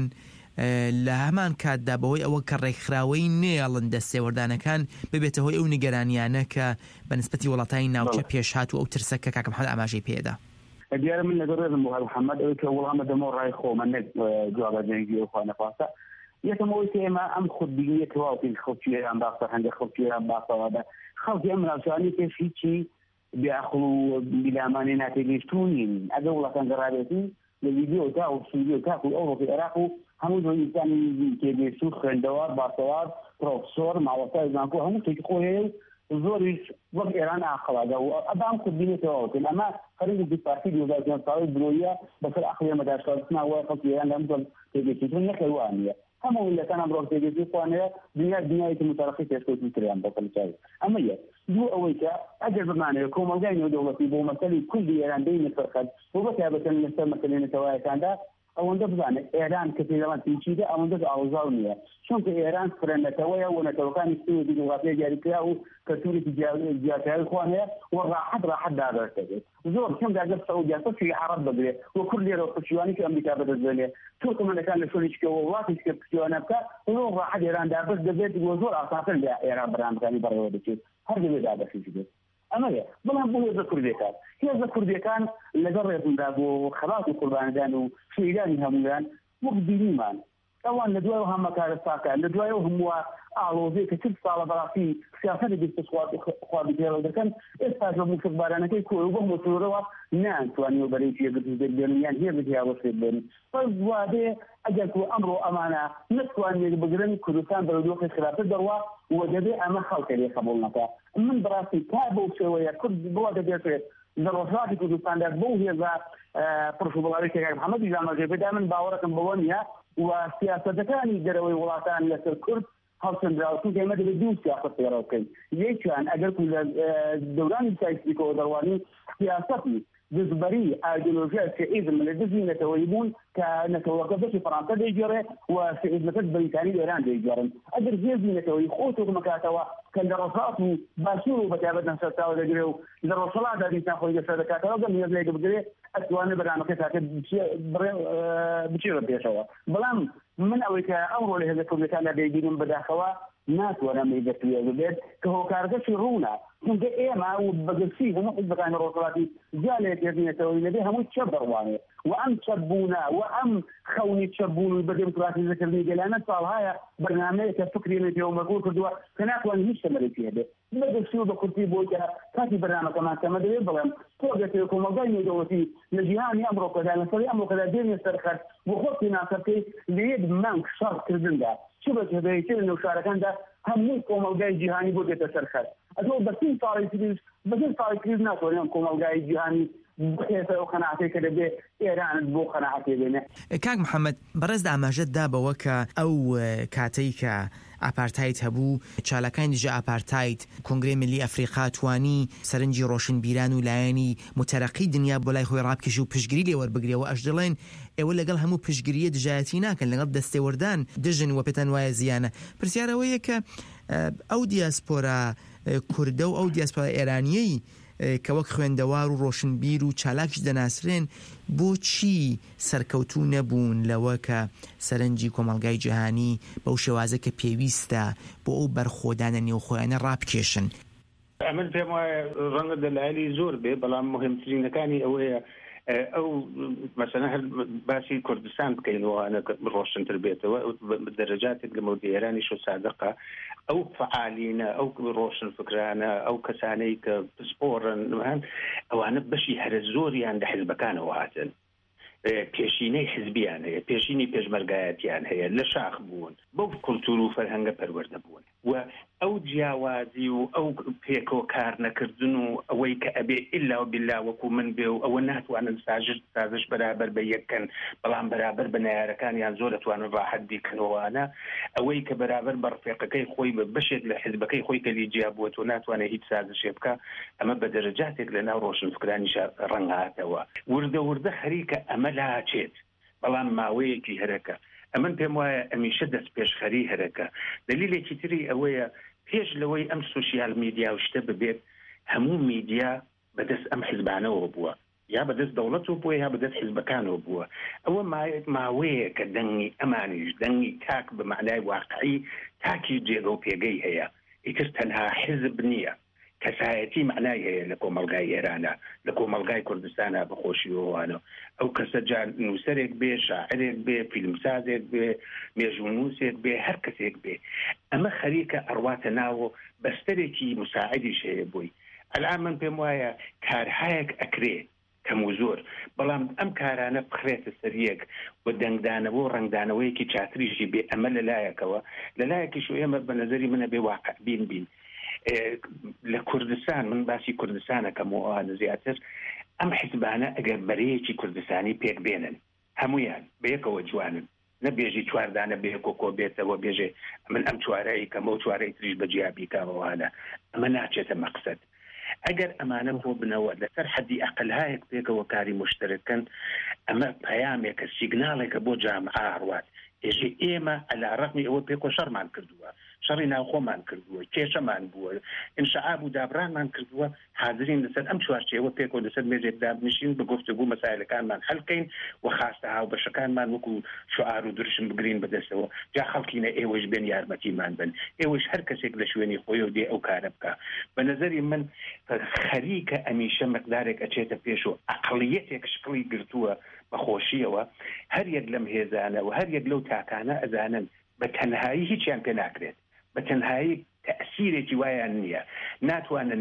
لە هەمان کاتدا بەهۆی ئەوە کە ڕێکخراوەی نێڵن دەستێوەردانەکان ببێتە هۆی ئەو نیگەرانیانە کە بە نسبەتی وڵاتانی ناوچە پێشهات و ئەو ترسەکە کاک محەممەد ئاماژەی پێدا دیارە من لەگەڕێزم بۆ محەممەد ئەوەی کە وڵامە دەمە ڕای خۆمە نەک جوابەجێنگی ئەو خوانەخواسە یەکەمەوەی کە ئێمە ئەم خودبینیە تەواوی خەڵکیێران باسە هەندێک خەڵکیێران باسەوەدا خەڵکی ئەم ناوچانی پێش هیچی بێعقڵ و بیلامانێ ناتێگەیشتوونین ئەگەر وڵاتان گەڕابێتی لە ویدیۆ تا و سوودیۆ تا و ئەوڕۆپی عێراق و هەموو دۆیستانی تێگەیشتو خوێندەوار باسەوار پرۆفسۆر ماوەستای زانکۆ هەموو شتێکی خۆی زۆریش وەک ئێران ئاخڵادا و ئەدام خودبینێتەوەکن ئەمە خەریکی دیپارتی دیۆزارجان ساڵی درۆیە بەسەر ئەخڵێ مەداشکاردنەوە خەڵکی ئێران لەم جۆر تێگەیشتن نەکەوانیە هەموو ویلەکان ئەمڕۆ تێگەیشتی خوانەیە دنیایەکی متەرەقی پێشکەوتنی تریان بۆ کەلچاوی ئەمە یەک دوو ئەوەی کە ئەگەر بمانەوە کۆمەلگای نێودەوڵەتی بۆ مەسەلی کوردی ئێران دەینە سەرخەت بۆ بەتیابەتەن لەسەر مەسەلەی نەتەوایەکاندا ئەوەندە بزانێت ئێران کە پێدەوان پیچیدە ئەوەندە ئاوزاو نییە چونکە ئێران فرەنەتەوەیە و نەتەوەکانی سوودی دیموکراسی دیاریکرا و کەلتوری جیاکاری خوان هەیە و ڕاحەت دابەرێت زۆر کەم داگەر سەعودیا سەفی عەرەب بگرێت و کورد لێرە پشتیوانی کە ئەمریکا بەدەستێنێ تورکمەنەکان لە شوێنێکەوە وڵاتێک کە پشتیوانە بکە زۆر ڕاحەت ئێران دابەست دەبێت و زۆر ئاسانتر لە ئێران بەرامەکانی بەڕێوە دەچێت هەر دەبێت دابەسیش بێت ئەمەیە بەڵام بۆ هێزە کوردەکان هێزە کوردەکان لەگەڵ ڕێزمدا بۆ خەڵات و قوربانەدان و شەیدانی هەمویان وەک بینیمان ئەوان لە دوای هەمەکارە ساکان لە دوای هەمووە ئاڵۆزەی کە 40 ساڵە بەڕاستی سیاسەتی خواردێرە دەکەن ئێستا لە موسیقبارانەکەی کۆی و بە مۆتۆرەوە نانتوانیەوە بەرەی پێبێنیان هێزت یاوەسێت بێن وادێ ئەگەر ئەمڕۆ ئەمانە نتوانێت بگرن کوردستان بەرەودۆخی خراپتر دەڕوا و دەبێ ئەمە خەڵکە لێ قبوڵ نەکە من بەڕاستی تا بەو شێوەیە کورد بڵا دەبێتێت لە ڕۆژهاتی کوردستاندا بەو هێزە پڕشوبڵاوی کە محەممەدی جامەژێ بێدا من باوەڕەکەم بەوە نییە و سیاسەتەکانی دەرەوەی وڵاتان لەسەر کورد هەڵسەنراوەکن کە ئێمە دەبێت دوو سیاست تێڕە بکەین یەکیان ئەگەر لە دەورانی سایسیکەوە دەڕوانی سیاسەتی دزبەری ئایدۆلۆژیای سیئیزم لە دزی نەتەوەیی بوون کە نەتەوەکە بەشی فەڕەنسا دەیگێڕێ و سیئیزمەکەش بەریتانی ئێران دەیگێڕن ئەگەر هێزی نەتەوەیی خۆتۆک مەکاتەوە کە لە ڕۆژهات و باشوور و بەتیابەت نەسەرتاوە دەگرێ و لە ڕۆژهەڵاتدا دیسان خۆی لەسەر دەکاتەوە گەم هێزێک بگرێ ئەتوانێت بەرنامەکە تاکە بچێرە پێشەوە بەڵام من ئەوەی کە ئەمڕۆ لە هێزە کوردەکاندا دەیبینم بەداخەوە ناتوانم دەتوێت ببێت کە هۆکارگەشی ڕوونە چونکە ئێمە و بەگرسی هەموو حیزبەکانی ڕۆژهەڵاتی جا لە یەکێنێتەوەی لەبێ هەمووی چەپ دەڕوانێت و ئەم چەپبوونە و ئەم خەونی چەپبوون بە دموکراسی زەکردنی گەلانە ساڵهایە بەرنامەیە کە فکرێنێتەوە مەگوڵ کردووە کە ناتوانین هیچ شتێک پێبێت بەگرسی و بە کورتی بۆی کە کاتی بەرنامەکەمان کەمە دەوێت بڵێم تۆ دەتەوێت کۆمەلگای نێودەوڵەتی لە جیهانی ئەمڕۆکەدا لەسەری ئەمڕۆکەدا دێنێ سەرخەت بۆ خۆتی ناسەکەی لە یەک مانگ شەڕکردندا چ بەجێبەیەکی لە نەوشارەکاندا هەموو کۆمەلگای جیهانی بۆ دێتە سەرخەت ئەتۆ بەسین ساڵی کریز ناتوانێت کۆمەلگای جیهانی بخێتە ئەو قەناعەتەی کە دەبێت ئێران بۆ قەناعەتێ بێنێ کاک محەممەد بەڕێزدا ئاماژەت دا بەوە کە ئەو کاتەی کە ئاپارتایت هەبوو چالەکانی دیژە ئاپارتایت کۆنگرێ ملی ئەفریقا توانی سەرنجی ڕۆشنبیران و لایەنی متەرەقی دنیا بۆ لای خۆی ڕابکێشی و پشتگیری لێوەربگرێەوە ئەش دەڵێن ئێوە لەگەڵ هەموو پشتگیریە دژایەتی ناکەن لەگەڵ دەستێوەردان دژن و پێتەن وایە زیانە پرسیارەوەیە کە ئەو دیاسپۆرا کوردە و ئەو دیاسپۆرا ئێرانیەی کە وەک خوێندەوار و ڕۆشنبیر و چالاکیش دەناسرێن بۆچی سەرکەوتوو نەبوون لەوە کە سەرنجی کۆمەلگای جیهانی بەو شێوازە کە پێویستە بۆ ئەو بەرخۆدانە نێوخۆیانە ڕابکێشن ئەمن پێم وایە ڕەنگە دەلایلی زۆر بێ بەڵام مهمترینەکانی ئەوەیە او مثلا باشي كردستان بكينوا انا روشن تربيته بالدرجات اللي ايراني شو صادقه او فعالين او روشن فكرانا او كساني كسبورن او انا بشي هرزوري عند حزبكان وهاتن پێشینەی حزبیان هەیە پێشینی پێشمەرگایەتیان هەیە لە شاخ بوون بەو کولتور و فەرهەنگە پەروەردە بوون و ئەو جیاوازی و ئەو پێکۆ کار نەکردن و ئەوەی کە ئەبێ ئیلا و بیلا وەکو من بێ و ئەوە ناتوانن سازش بەرابەر بە یەکەن بەڵام بەرابەر بە نایارەکانیان زۆر دەتوانن ڕاحەت بیکەنەوەوانە ئەوەی کە بەرابەر بە ڕفێقەکەی خۆی بە بەشێک لە حزبەکەی خۆی کە لیجیا بووە و ناتوانێت هیچ سازشێ بکە ئەمە بە دەرەجاتێک لە ناو ڕۆشنفکرانیش ڕەنگاتەوە وردە خەریکە ئەمە لاچێت بەڵام ماوەیەکی هەرەکە ئەمن پێم وایە ئەمیشە دەست پێشخەری هەرەکە دلیلێکی تری ئەوەیە پێش لەوەی ئەم سوسیال میدیا و شتە ببێت هەموو میدیا بەدەست ئەم حزبانەوە بووە یا بەدەست دەوڵەت و بووە یا بەدەست حزبەکانەوە بووە ئەوە ماوەیە کە دەنگی ئەمانیش دەنگی تاک بە معنای واقعی تاکی جێگە و پێگەی هەیە ئیتر تەنها حزب نییە کەسایەتی معنای هەیە لە کۆمەلگای ئێرانە لە کۆمەلگای کوردستانە بەخۆشیەوەوانە ئەو کەسە جان نووسەرێک بێ شاعرێک بێ فیلمسازێک بێ مێژوونووسێک بێ هەر کەسێک بێ ئەمە خەریکە ئەڕواتە ناوە بەستەرێکی مساعدیش هەیە بووی ئەلان من پێم وایە کارهایەک ئەکرێ کەم و زۆر بەڵام ئەم کارانە بخرێتە سەریەک و دەنگدانەوە و ڕنگدانەوەیەکی چاتریشی بێ ئەمە لەلایەکەوە لەلایەکیش ئێمە بە نەزەری منە بێ واقع بین لە کوردستان من باسی کوردستانەکەمەوە زیاتر ئەم حزبانە ئەگەر بەرەیەکی کوردستانی پێک بێنن هەمویان بەیەکەوە جوانن نەبێژی چواردانە بەیەکۆ بێتەوە بێژێ من ئەم چوارەی کەمە و چوارەی تریش بەجیابی کاوەوانە ئەمە ناچێتە مەقسەد ئەگەر ئەمانە بۆ بنەوە لەسەر حەدی ئەقلهایەک پێکەوە کاری مشترکن ئەمە پەیامێکە سیگناڵێکە بۆ جامعە هەڕوات ئێژێ ئێمە ئەلا ڕەقمی ئەوە پێکۆ شەڕمان کردووە شەڕی ناوخۆمان کردووە کێشەمان بووە ئینشعاب و دابرانمان کردووە حاضرین لەسەر ئەم چوارچێوە پێکۆ لەسەر مێژێک دابنشین بە گفتگو مەسایلەکانمان هەڵکەین و خاستە هاوبەشەکانمان وەکو شعار و درشم بگرین بەدەستەوە جا خەڵکینە ئێوەش بێن یارمەتیمان بن ئێوەش هەر کەسێک لە شوێنی خۆی و دێ ئەو کارە بکە بە نەزەری من خەریکە ئەمیشە مقدارێک ئەچێتە پێش و ئەقڵیەتێک شقڵی گرتووە بەخۆشیەوە هەر یەک لەم هێزانە و هەر یەک لەو تاکانە ئەزانن بە تەنهایی هیچیان پێ ناکرێت بە تەنهایی تەسیرێکی وایان نییە ناتوانن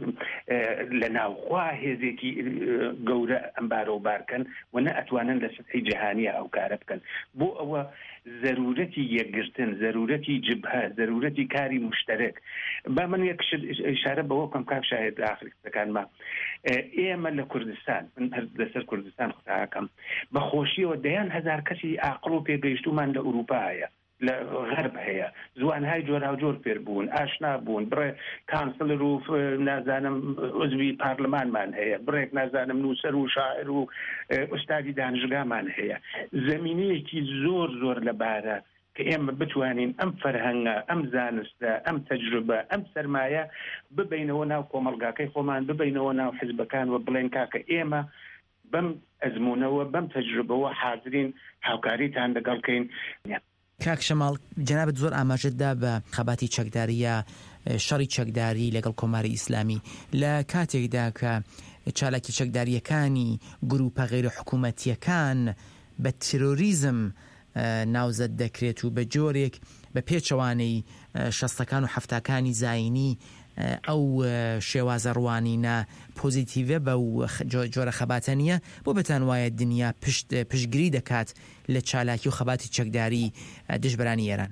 لە ناوخوا هێزێکی گەورە ئەمبارەوبارکەن و نە ئەتوانن لە سەتحی جەهانیە ئەو کارە بکەن بۆ ئەوە ضرورەتی یەکگرتن ضرورەتی جبهە ضرورەتی کاری مشترک با من یەک ئیشارە بەوە بکەم کاک شاهێد لە ئافریقەکانمان ئێمە لە کوردستان من لەسەر کوردستان قساکەم بەخۆشیەوە دەیان هەزار کەسی عاقڵ و پێگەیشتومان لە ئوروپا هەیە لە غەرب هەیە زوانهای جۆرا و جۆر پێر بوون ئاشنا بوون بڕێ کانسلر و نازانم عزوی پارلمانمان هەیە بڕێک نازانم نووسەر و شاعر و ئوستادی دانشگامان هەیە زەمینەیەکی زۆر زۆر لەبارە کە ئێمە بتوانین ئەم فەرهەنگە ئەم زانستە ئەم تەجروبە ئەم سەرمایە ببینەوە ناو کۆمەڵگاکەی خۆمان ببینەوە ناو حزبەکان و بڵێن کاکە ئێمە بەم ئەزمونەوە بەم تەجروبەوە حاضرین هاوکاریتان لەگەڵکەین کاک شەماڵ جەنابەت زۆر ئاماژەتدا بە خەباتی چەکداریە شەڕی چەکداری لەگەڵ کۆماری ئیسلامی لە کاتێکدا کە چالاکی چەکداریەکانی گروپە غیرە حکوومەتیەکان بە تیرۆریزم ناوزەت دەکرێت و بە جۆرێک بە پێچەوانەی شەستەکان و هەفتاکانی زاینی ئەو شێوازە ڕوانینە پۆزیتیڤە بە جۆرە خەباتە نییە بۆ بەتان وایە دنیا پشتگیری دەکات لە چالاکی و خەباتی چەکداری دژبرانی ئێران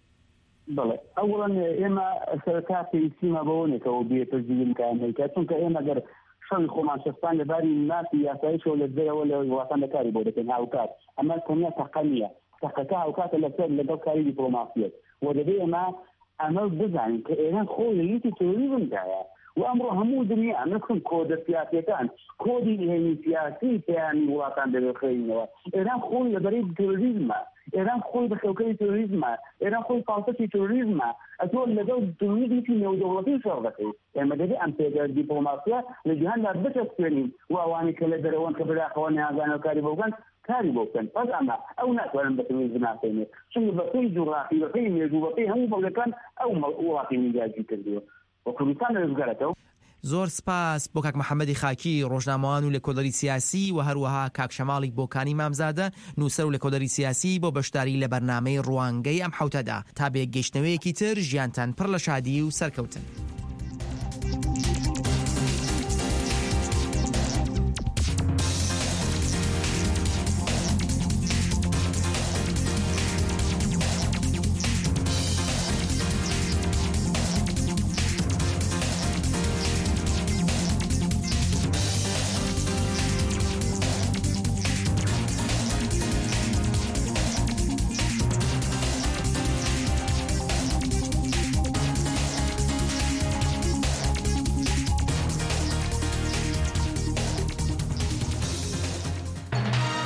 بەڵێ ئەوڵەن ئێمە سەرکاتی سیما بەوەنێکەوە بێ پشتگیریکانەکە چونکە ئێمە گەر شەڕی خۆمان شەستان لەباری مافی یاساییشەوە لە دەرەوە لە وڵاتان دەکاری بۆ دەکەن هاوکات ئەمە کۆنیا تەقە نییە تەقەکە هاوکاتە لەسەر لەگەڵ کاری دیپلۆماسیەت و دەبێ ئێمە ئەمە بزانین کە ئێران خۆی لە لیتی تۆریزمدایە و ئەمڕۆ هەموو دنیا نەخن کۆدە سیاسیەکان کۆدی هێنی سیاسی پێیانی وڵاتان دەبێخێنەوە ئێران خۆی لەبەرەی تۆریزمە ئێران خۆی بە خەوکەی تۆریزمە ئێران خۆی پاڵسەتی تۆریزمە ئەتۆ لەگەڵ دنیای نێودەوڵەتی شەڕ دەکەی ئێمە دەبێ ئەم پێگە دیپلۆماسیە لە جیهاندا بچەسپێنین و ئەوانی کە لە دەرەوەن کە بەداخەوە نیازانە کاری بۆکەن کاری بۆ بکەن پس ئەمە ئەو ناتوانن بەتەوەی بناسێنێ چونکە بەپێی جوغرافی بەپێی مێژوو بەپێی هەموو بەڵگەکان ئەو وڵاتی میداجی کردووە و کوردستان لەزگەرەکە زۆر سپاس بۆ کاک محەممەدی خاکی ڕۆژنامەوان و لێکۆڵەری سیاسی و هەروەها کاک شەماڵی بۆکانی مامزادە نووسەر و لێکۆڵەری سیاسی بۆ بەشداری لە بەرنامەی ڕوانگەی ئەم حوتەدا تا بێ گەیشتنەوەیەکی تر ژیانتان پڕ لە شادی و سەرکەوتن.